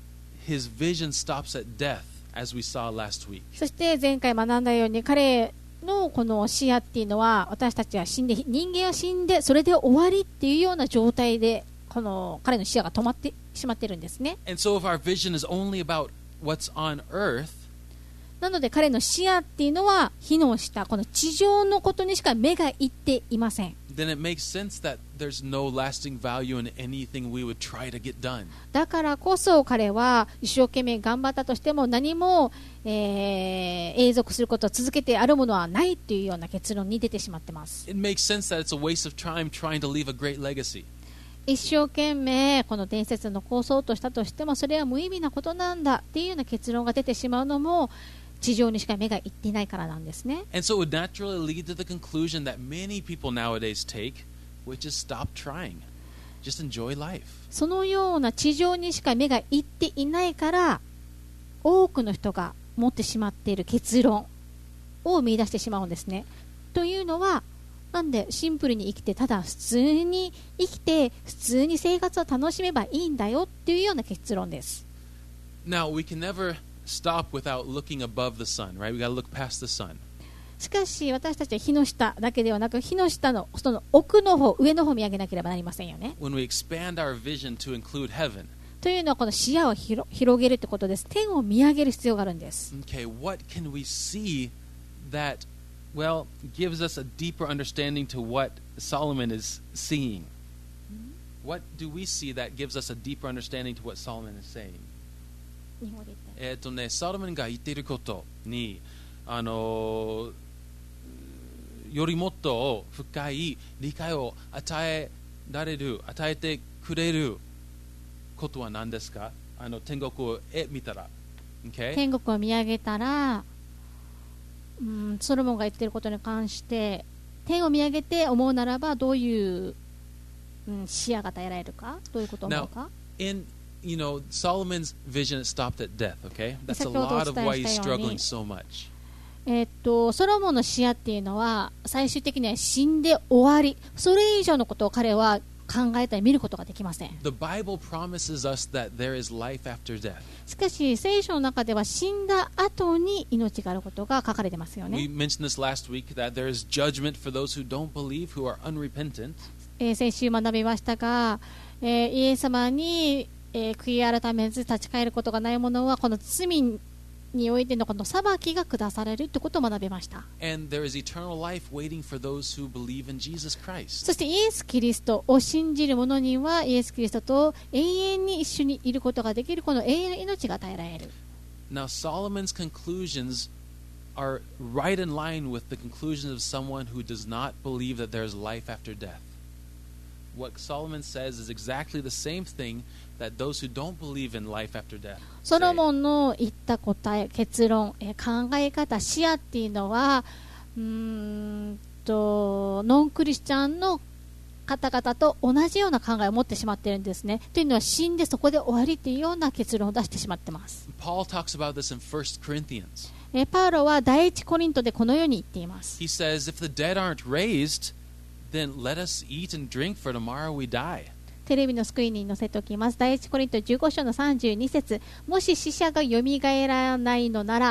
his vision stops at death, as we saw last week. そして前回学んだように、彼のこの視野っていうのは、私たちは死んで、人間は死んでそれで終わりっていうような状態で、この彼の視野が止まってしまってるんですね。 And so if our vision is only about what's on earth, なので彼の視野っていうのは火の下、この地上のことにしか目がいっていません。 then it makes sense that there's no lasting value in anything we would try to get done. だからこそ彼は一生懸命頑張ったとしても何も、えー、永続することを続けてあるものはないというような結論に出てしまっています。 It makes sense that it's a waste of time trying to leave a great legacy. 一生懸命この伝説を残そうとしたとしてもそれは無意味なことなんだっていうような結論が出てしまうのも地上にしか目がいっていないからなんですね。 And so it would naturally lead to the conclusion that many people nowadays take, which is stop trying. Just enjoy life. そのような地上にしか目がいっていないから多くの人が持ってしまっている結論を見出してしまうんですね。というのはなんでシンプルに生きてただ普通に生きて普通に生活を楽しめばいいんだよっていうような結論です。 Now, we can never stop without looking above the sun, right? We got to look past the sun. しかし私たちは火の下だけではなく火の下のその奥の方上の方を見上げなければなりませんよね。 When we expand our vision to include heaven, というのはこの視野を広広げるということです。天を見上げる必要があるんです。 okay, what can we see that, well, gives us a deeper understanding to what Solomon is seeing? What do we see that gives us a deeper understanding to what Solomon is saying? 日本で言ったえっとね、ソロモンが言っていることに、あのよりもっと深い理解を与えられる、与えてくれることは何ですか？あの天国へ見たら、okay? 天国を見上げたら、うん、ソロモンが言っていることに関して天を見上げて思うならばどういう、うん、視野が与えられるか、どういうことを思うか。 Now, in you know, Solomon's vision stopped at death, okay? That's a lot of why he's struggling so much. えーっとソロモンの視野っていうのは最終的には死んで終わり、それ以上のことを彼は考えたり見ることができません。 The Bible promises us that there is life after death. しかし聖書の中では死んだ後に命があることが書かれてますよ We ね。 mentioned this last week that there is judgment for those who don't believe, who are unrepentant. えー先週学びましたが、えーイエス様に、えー悔い改めず立ち返ることがない者はこの罪においてのこの裁きが下されるということを学びました。 And there is eternal life waiting for those who believe in Jesus Christ. そしてイエス・キリストを信じる者にはイエス・キリストと永遠に一緒にいることができるこの永遠の命が与えられる。 Now, Solomon's conclusions are right in line with the conclusions of someone who does not believe that there is life after death. What Solomon says is exactly the same thing that those who don't believe in life after death ソロ say. モンの言った答え、結論、えー考え方、視野っていうのはうーんとノンクリスチャンの方々と同じような考えを持ってしまっているんですね。というのは死んでそこで終わりというような結論を出してしまっています。 Paul talks about this in First Corinthians. えーパウロは第一コリントでこのように言っています。 He says, if the dead aren't raised, then let us eat and drink, for tomorrow we die. テレビのスクリーンに載せておきます。第一コリントじゅうご章のさんじゅうに節、もし死者がよみがえらないのなら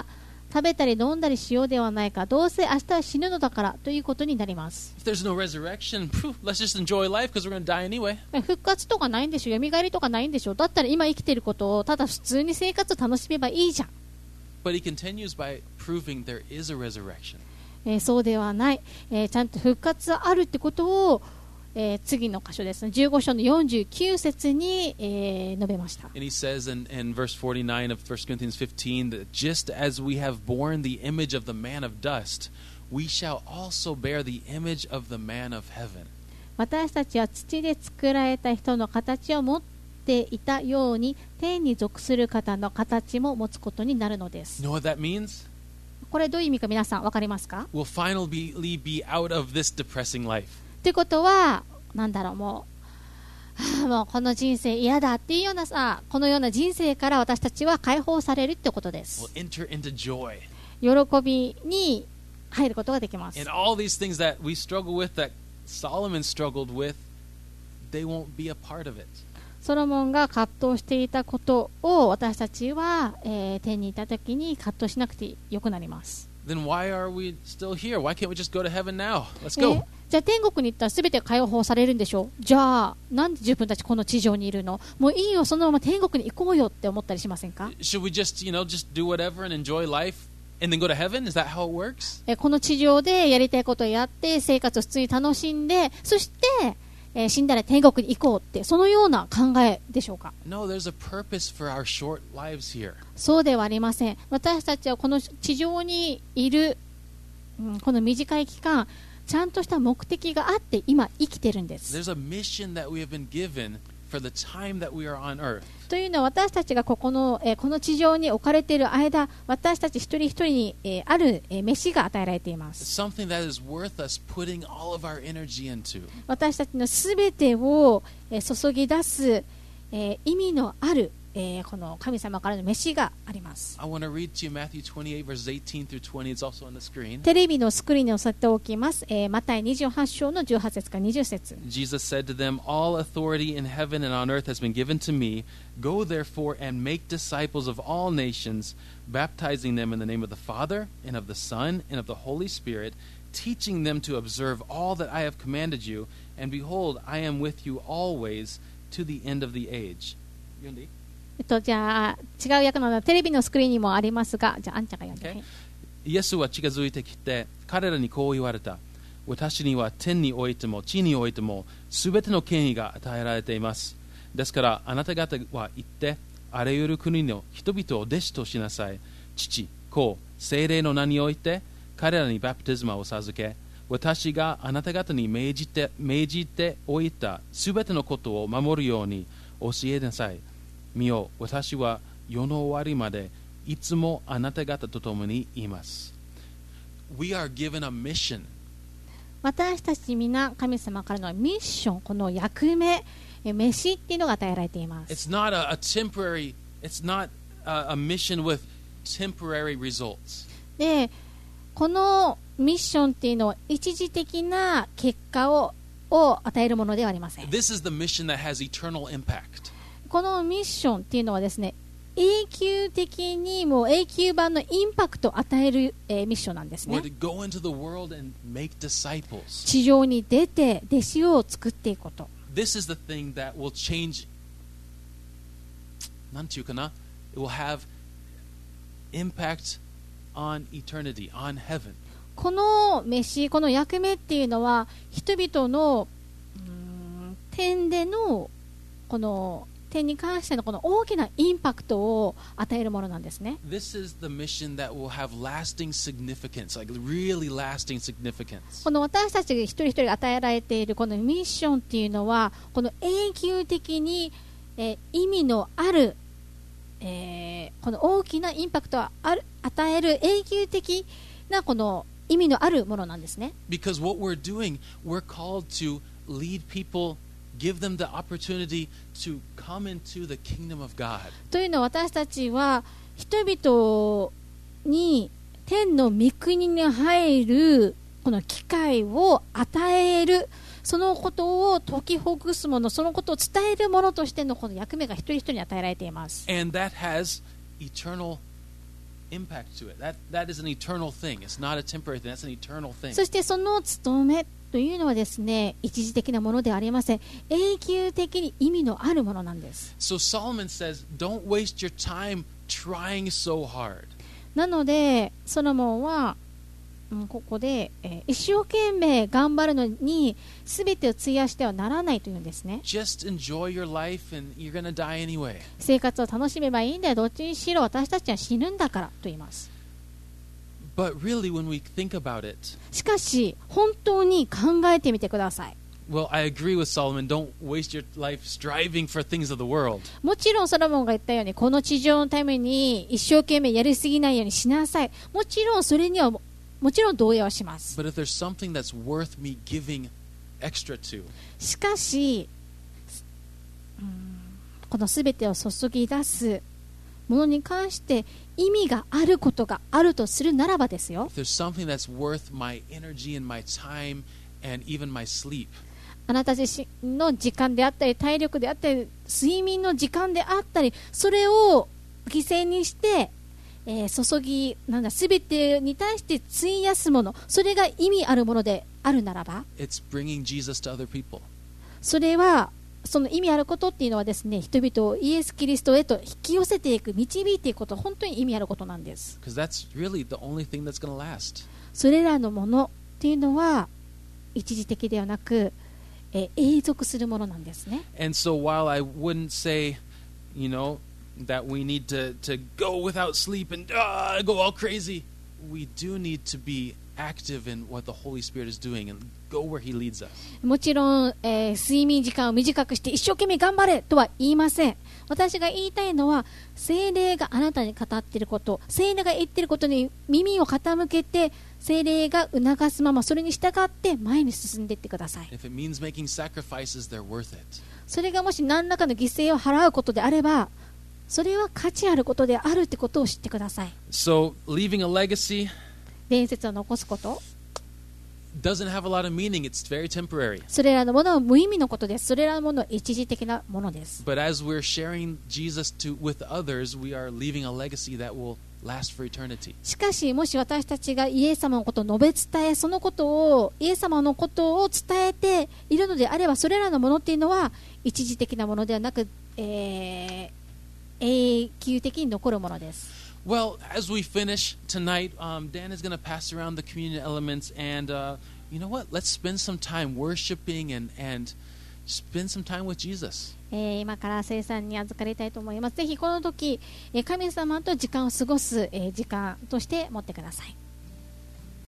食べたり飲んだりしようではないか、どうせ明日は死ぬのだからということになります。 If there's no resurrection, phew, let's just enjoy life because we're going to die anyway. 復活とかないんでしょ、蘇りとかないんでしょ、だったら今生きていることをただ普通に生活を楽しめばいいじゃん。 But he continues by proving there is a resurrection. えー、そうではない、えー、ちゃんと復活あるってことを、えー、次の箇所ですね、じゅうご章のよんじゅうきゅう節に、えー、述べました。 And he says in, in verse forty-nine of First Corinthians fifteen that just as we have borne the image of the man of dust, we shall also bear the image of the man of heaven. 私たちは土で作られた人の形を持っていたように、天に属する方の形も持つことになるのです。 You know what that means? これどういう意味か皆さん分かりますか？ We'll finally be out of this depressing life. ってことは、なんだろう、もう、はあ、もうこの人生嫌だっていうようなさ、このような人生から私たちは解放されるってことです。 We'll enter into joy. 喜びに入ることができます。 And all these things that we struggle with, that Solomon struggled with, they won't be a part of it. ソロモンが葛藤していたことを私たちは、えー、天にいた時に葛藤しなくてよくなります。 Then why are we still here? Why can't we just go to heaven now? Let's え go. じゃあ天国に行ったら全て解放されるんでしょう。じゃあなんで自分たちこの地上にいるの？もういいよ、そのまま天国に行こうよって思ったりしませんか？ Should we just, you know, just do whatever and enjoy life and then go to heaven? Is that how it works? えこの地上でやりたいことをやって生活を普通に楽しんで、そして、えー死んだら天国に行こうって、そのような考えでしょうか？ No, there's a purpose for our short lives here. そうではありません。私たちはこの地上にいる、うん、この短い期間、ちゃんとした目的があって今生きてるんです。 There's a mission that we have been given for the time that we are on earth. というのは私たちがここの、えーこの地上に置かれている間、私たち一人一人に、えーある、えー飯が与えられていま It's す。 something that is worth us putting all of our energy into. 私たちのすべてを、えー注ぎ出す、えー意味のある、えーこの神様からの飯があります。 I want to read to you Matthew twenty-eight, verses eighteen through twenty. It's also on the screen. テレビのスクリーンに載せておきます。えーマタイにじゅうはち章のじゅうはち節からにじゅう節。 Jesus said to them, All authority in heaven and on earth has been given to me. Go therefore and make disciples of all nations, baptizing them in the name of the Father, and of the Son, and of the Holy Spirit, teaching them to observe all that I have commanded you. And behold, I am with you always to the end of the age. 読んでいい？ えっと、じゃあ違う訳なのでテレビのスクリーンにもありますが、じゃああんちゃんが読んで、 Okay. はい。 イエスは近づいてきて彼らにこう言われた。私には天においても地においてもすべての権威が与えられています。ですからあなた方は行ってあらゆる国の人々を弟子としなさい。父、子、聖霊の名において彼らにバプテスマを授け、私があなた方に命じて命じておいたすべてのことを守るように教えなさい。見よ、私は世の終わりまでいつもあなた方と共にいます。We are given a mission. 私たち皆神様からのミッション、この役目、え飯っていうのが与えられています。 It's not a, a temporary, it's not a, a mission with temporary results. で、このミッションっていうのは一時的な結果をを与えるものではありません。 This is the mission that has eternal impact. このミッションっていうのはですね、永久的にもう永久版のインパクトを与える、えーミッションなんですね We're。to go into the world and make disciples. 地上に出て弟子を作っていくこと。 This is the thing that will change. なんていうかな? It will have impact on eternity, on heaven. この飯、この役目っていうのは人々のうーん天でのこの点に関してのこの大きなインパクトを与えるものなんですね。 This is the mission that will have lasting significance, like really lasting significance. この私たちが一人一人が与えられているこのミッションっていうのはこの永久的に、えー意味のある、えーこの大きなインパクトをある与える永久的なこの意味のあるものなんですね。 Because what we're doing, we're called to lead people, give them the opportunity to come into the kingdom of God. というのは私たちは人々に天の御国に入るこの機会を与える、そのことを解きほぐすもの、そのことを伝えるものとしてのこの役目が一人一人に与えられています。 And that has eternal impact to it. That, that is an eternal thing. It's not a temporary thing. That's an eternal thing. そしてその務めというのはですね、一時的なものではありません。永久的に意味のあるものなんです。 So Solomon says, don't waste your time trying so hard. なのでソロモンは、うん、ここで、えー、一生懸命頑張るのに全てを費やしてはならないというんですね。 Just enjoy your life and you're going to die anyway. 生活を楽しめばいいんだよ。どっちにしろ私たちは死ぬんだからと言います。 But really, when we think about it, しかし本当に考えてみてください。 well, I agree with Solomon. Don't waste your life striving for things of the world. もちろんソロモンが言ったようにこの地上のために一生懸命やりすぎないようにしなさい。もちろんそれにはもちろん同意はします。 But if there's something that's worth me giving extra to, しかし、うん、このすべてを注ぎ出すものに関して意味があることがあるとするならばですよ。 if there's something that's worth my energy and my time and even my sleep, あなた自身の時間であったり体力であったり睡眠の時間であったりそれを犠牲にして、えー、注ぎなんだ全てに対して費やすものそれが意味あるものであるならば it's bringing Jesus to other people. それはその意味あることっていうのはですね人々をイエス・キリストへと引き寄せていく導いていくこと本当に意味あることなんです。 Because that's really the only thing that's going to last. それらのものっていうのは一時的ではなくえー、永続するものなんですね。 And so while I wouldn't say, you know, that we need to, to go without sleep and uh, go all crazy, we do need to be active in what the Holy Spirit is doing and go where He leads us. もちろん、えー、睡眠時間を短くして一生懸命頑張れとは言いません。私が言いたいのは聖霊があなたに語っていること聖霊が言っていることに耳を傾けて聖霊が促すままそれに従って前に進んでいってください。 If it means making sacrifices, they're worth it. それがもし何らかの犠牲を払うことであればそれは価値あることであるってことを知ってください。 So leaving a legacy 伝説を残すこと doesn't have a lot of meaning. It's very temporary. それらのものは無意味のことです。それらのものは一時的なものです。 But as we're sharing Jesus to, with others, we are leaving a legacy that will last for eternity. しかしもし私たちがイエス様のことを述べ伝えそのことをイエス様のことを伝えているのであればそれらのものっていうのは一時的なものではなく、えー、永久的に残るものです。 Well, as we finish tonight, um, Dan is going to pass around the communion elements, and uh, you know what? Let's spend some time worshiping and, and spend some time with Jesus. えー、今から聖餐に預かりたいと思います。ぜひこの時、えー、神様と時間を過ごす、えー、時間として持ってください。